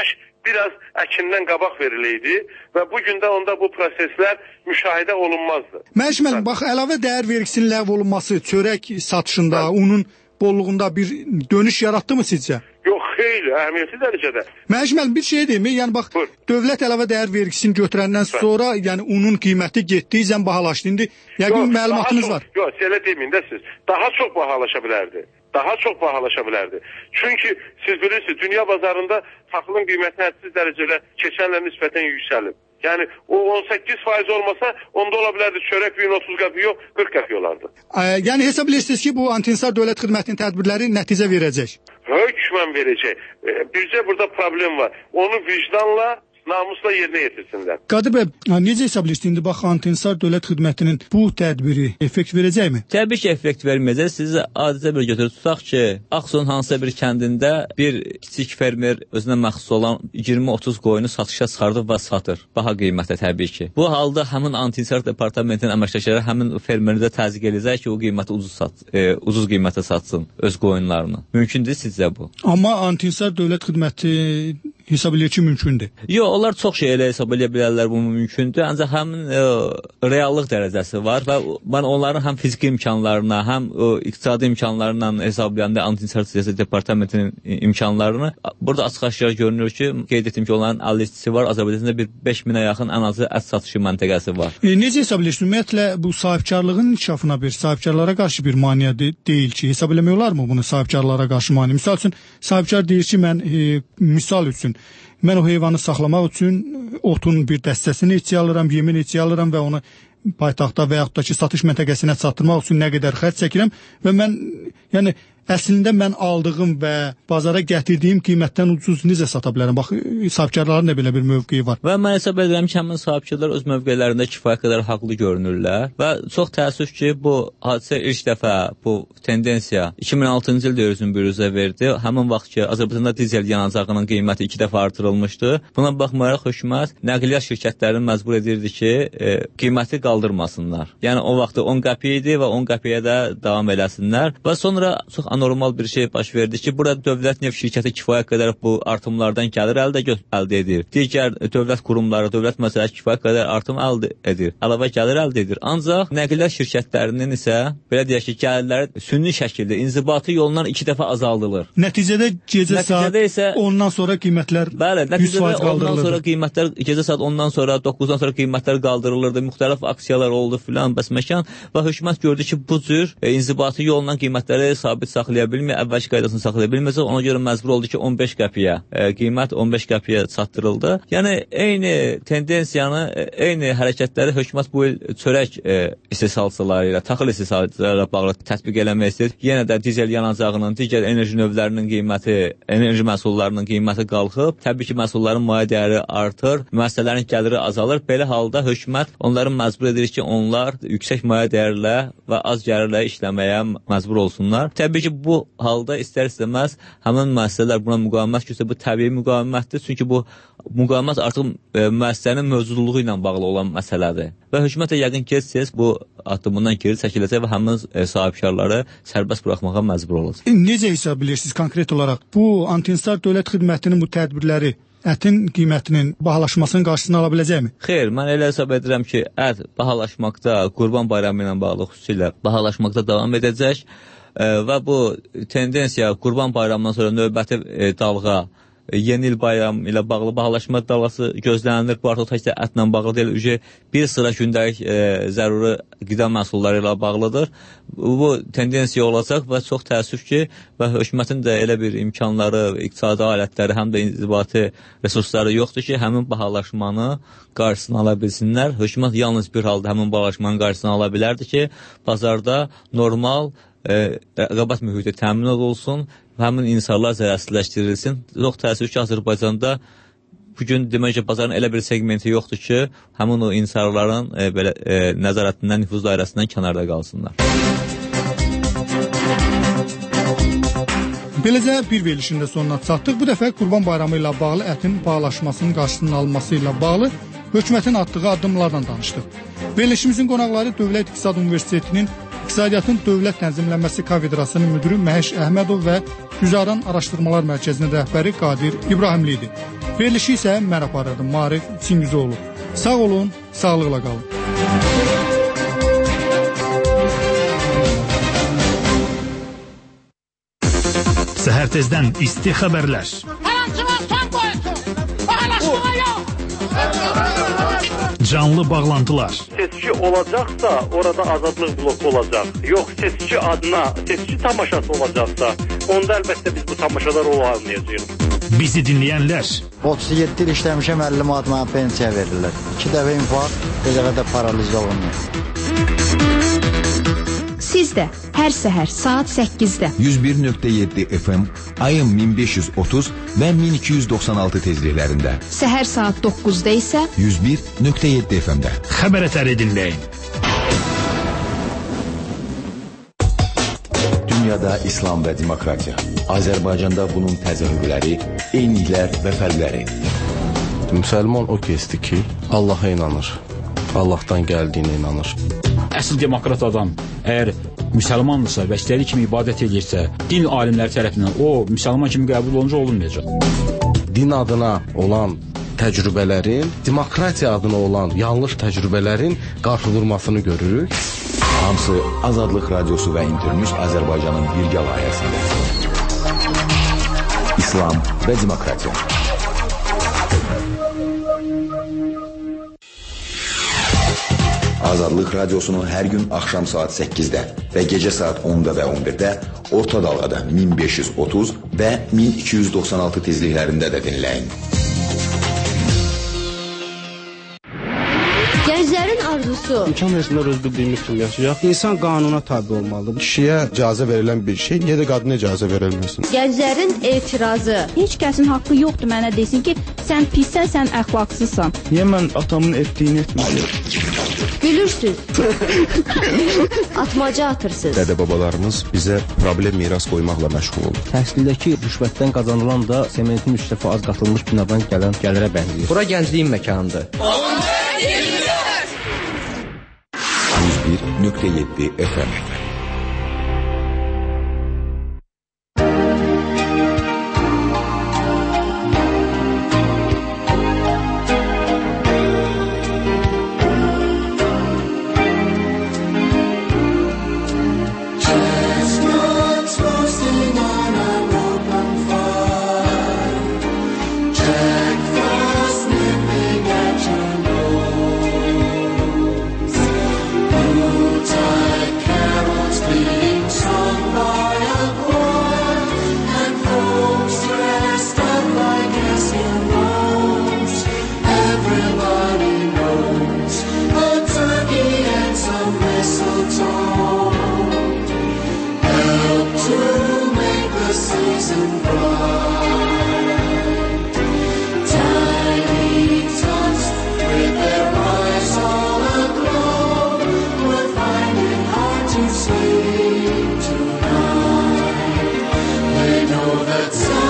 biraz əkindən qabaq veriləydi və bu gün də onda bu proseslər müşahidə olunmazdı. Məşməl, bax, əlavə dəyər vergisinin ləğv olunması çörək satışında, Bəli. unun bolluğunda bir dönüş yaratdı mı sizcə? Yox, xeyli, əhəmiyyətli dərəcədə. Məşməl, bir şey deyim, yəni bax, Buyur. dövlət əlavə dəyər vergisini götürəndən Bəli. sonra, yəni unun qiyməti getdi, zən bahalaşdı. İndi yəqin məlumatınız çox, var. Yox, elə deməyin də siz. Daha çox bahalaşa bilərdi. Daha çox bahalaşa bilərdi. Çünki siz bilirsiniz, dünya bazarında taxılın qiyməti hədsiz dərəcədə keçənlə nisbətən yüksəlib. Yəni o on səkkiz faiz olmasa, onda ola bilərdi çörək bir otuz qəpik yox, qırx qəpik olardı. Ə, yəni hesab edirsiniz ki, bu antinsar dövlət xidmətinin tədbirləri nəticə verəcək? Hökmən verəcək. E, bircə burada problem var. Onu vicdanla, namusla yerinə yetirsinlər. Qadir bəy, necə hesab edirsiniz? İndi bax, antinsar dövlət xidmətinin bu tədbiri effekt verəcəkmi? Təbii ki, effekt verməyəcək. Siz adicə bir götürüb tutaq ki, Ağsun hansısa bir kəndində bir kiçik fermer özünə məxsus olan iyirmi otuz qoyunu satışa çıxardır və satır. Baha qiymətə təbii ki. Bu halda həmin antinsar departamentinin əməkdaşları həmin fermeri də təzyiq edəcək ki, o qiyməti ucuz sat, e, ucuz qiymətə satsın öz qoyunlarını. Mümkündür sizcə bu? Amma antinsar dövlət xidməti hesab edir ki, mümkündür. Yox, onlar çox şey elə hesab edə bilərlər, bu mümkündür. Ancaq həmin e, reallıq dərəcəsi var və mən onların həm fiziki imkanlarına, həm o, iqtisadi imkanlarla hesablayanda antinsar departamentinin imkanlarını burada açıq-aşkar görünür ki, qeyd etdim ki, onların əlli işçisi var. Azərbaycanda bir beş minə yaxın ən azı ət satışı məntəqəsi var. E, necə hesab edirsiniz? Ümumiyyətlə bu sahibkarlığın inkişafına bir, sahibkarlara qarşı bir maneə de deyil ki, hesab eləmək olar mı bunu sahibkarlara qarşı maneə? Misal üçün, sahibkar deyir ki, mən e, misal üçün mən o heyvanı saxlamaq üçün otun bir dəstəsini içi alıram, yemin içi alıram və onu paytaxtda və yaxud da ki, satış məntəqəsinə çatdırmaq üçün nə qədər xərc çəkirəm və mən, yəni, əslində mən aldığım və bazara gətirdiyim qiymətdən ucuz necə sata bilərəm? Bax, sahibkarların da belə bir mövqeyi var. Və mən hesab edirəm ki, həmin sahibkarlar öz mövqelərində kifayət qədər haqlı görünürlər və çox təəssüf ki, bu hadisə ilk dəfə, bu tendensiya iki min altıncı ildə özünü büruzə verdi. Həmin vaxt ki, Azərbaycanda dizel yanacağının qiyməti iki dəfə artırılmışdı. Buna baxmayaraq hökumət nəqliyyat şirkətlərini məcbur edirdi ki, e, qiyməti qaldırmasınlar. Yəni o vaxt on qəpik idi və on qəpiyə də davam eləsinlər və sonra çox anormal bir şey baş verdi ki, burada dövlət neft şirkəti kifayət qədər bu artımlardan gəlir əldə, əldə edir. Digər dövlət qurumları, dövlət məsələsi kifayət qədər artım əldə edir. Əlavə gəlir əldə edir. Ancaq nəqliyyat şirkətlərinin isə, belə deyək ki, gəlirləri sünni şəkildə inzibati yolla iki dəfə azaldılır. Nəticədə gecə Nəticədə saat isə, ondan sonra qiymətlər bəli, nəticədə ondan sonra qiymətlər, gecə saat ondan sonra, doqquzdan sonra qiymətlər qaldırılırdı, müxtəlif aksiyalar oldu filan, bəs məkan və hökumət gördü ki, bu cür e, inzibati yolla qiymətləri sabit saxlaya bilmir, əvvəlki qaydasını saxlaya bilməsə, ona görə məcbur oldu ki, on beş qəpiyə, e, qiymət on beş qəpiyə çatdırıldı. Yəni, eyni tendensiyanı, eyni hərəkətləri hökumət bu il çörək e, istehsalçıları ilə, taxıl istehsalçıları ilə bağlı tətbiq eləmək istəyir. Yenə də dizel yanacağının, digər enerji növlərinin qiyməti, enerji məhsullarının qiyməti qalxıb, təbii ki, məhsulların mayə dəyəri artır, müəssisələrin gəliri azalır. Belə halda hökumət onları məcbur edir ki, onlar yüksək mayə dəyərlə və az gəlirlə işləməyə məcbur olsunlar. Təbii ki, bu halda istər-istəməz həmin müəssisələr buna müqavimət göstərir. Bu təbii müqavimətdir. Çünki bu müqavimət artıq e, müəssisənin mövcudluğu ilə bağlı olan məsələdir. Və hökumət də yəqin ki, siz bu addımından geri çəkiləcək və həmin e, sahibkarları sərbəst buraxmağa məcbur olacaq. E, necə hesab edirsiniz konkret olaraq? Bu antinsar dövlət xidmətinin bu tədbirləri ətin qiymətinin bahalaşmasının qarşısını ala biləcəkmi? Xeyr, mən elə hesab edirəm ki, ət bahalaşmaqda, Qurban Bayramı ilə bağlı xüsusilə bahalaşmaqda davam edəcək e, və bu tendensiya Qurban Bayramından sonra növbəti e, dalğa, yeni il bayramı ilə bağlı bahalaşma dalğası gözlənilir. Bu artıq təkcə ətlə bağlı deyil, bir sıra gündəlik e, zəruri qida məhsulları ilə bağlıdır. Bu tendensiya olacaq və çox təəssüf ki, və hökumətin də elə bir imkanları, iqtisadi alətləri, həm də inzibati resursları yoxdur ki, həmin bahalaşmanı qarşısını ala bilsinlər. Hökumət yalnız bir halda həmin bahalaşmanın qarşısını ala bilərdi ki, bazarda normal e, rəqabət mühiti təmin olunsun, həmin insanlar zərərsizləşdirilsin. Çox təəssüf ki, Azərbaycanda bugün demək ki, bazarın elə bir segmenti yoxdur ki, həmin o insanların e, belə, e, nəzarətindən, nüfuz dairəsindən kənarda qalsınlar. Beləcə bir verilişin də sonuna çatdıq. Bu dəfə Qurban Bayramı ilə bağlı ətin bahalaşmasının qarşısının alınması ilə bağlı hökumətin atdığı addımlardan danışdıq. Verilişimizin qonaqları Dövlət İqtisad Universitetinin İqtisadiyyatın Dövlət Tənzimlənməsi kafedrasının müdürü Məhəş Əhmədov və Güzaran Araşdırmalar Mərkəzinin rəhbəri Qadir İbrahimli idi. Verilişi isə mən aparırdım, Marif Çingizoğlu. Sağ olun, sağlıqla qalın. Səhər tezdən isti xəbərlər. Canlı bağlantılar. Seçki olacaqsa orada azadlıq bloku olacaq. Yox, seçki adına seçki tamaşası olacaqsa onda əlbəttə biz bu tamaşalar olmayacağıq. Bizi dinləyənlər. otuz yeddi il işləmişəm, əlli manat mənə pensiya verirlər. İki dəfə infarkt, bir dəfə də paraliza olunur. Siz də hər səhər saat səkkizdə yüz bir nöqtə yeddi F M, ayın min beş yüz otuz və min iki yüz doxsan altı tezliklərində. Səhər saat doqquzda isə yüz bir nöqtə yeddi F M-də. Xəbər ətəri dinləyin. Dünyada İslam və demokratiya. Azərbaycanda bunun təzahürləri, eyniliklər və fərqləri. Müsəlman o kəsdir ki, Allaha inanır. Allahdan gəldiyinə inanır. Əsl demokrat adam əgər müsəlmandırsa və istədiyi kimi ibadət edirsə, din alimləri tərəfindən o müsəlman kimi qəbul olunca olunmayacaq. Din adına olan təcrübələrin, demokratiya adına olan yanlış təcrübələrin qarşı durmasını görürük. Hamısı Azadlıq Radiosu və İnternews Azərbaycanın birgə layihəsində. İslam və demokratiya. Azadlıq Radiosunu hər gün axşam saat səkkizdə və gecə saat onda və on birdə orta dalğada min beş yüz otuz və min iki yüz doxsan altı tezliklərində də dinləyin. Gənclərin arzusu. İmkan versinlər öz bildiyimiz kimi yaşayaq. İnsan qanuna tabi olmalıdır. Kişiyə icazə verilən bir şey, niyə də qadına icazə verilməsin? Gənclərin etirazı. Heç kəsin haqqı yoxdur mənə desin ki, sən pissən, sən əxlaqsızsan. Niyə mən atamın etdiyini etməliyim? Gülürsüz. Atmaca atırsınız. Dədə-babalarımız bizə problem miras qoymaqla məşğul olur. Təhsildəki rüşvətdən qazanılan da sementin üç dəfə az qatılmış binadan gələn gəlirə bənzəyir. Bura gəncliyin məkanıdır. yüz bir nöqtə yeddi F M. That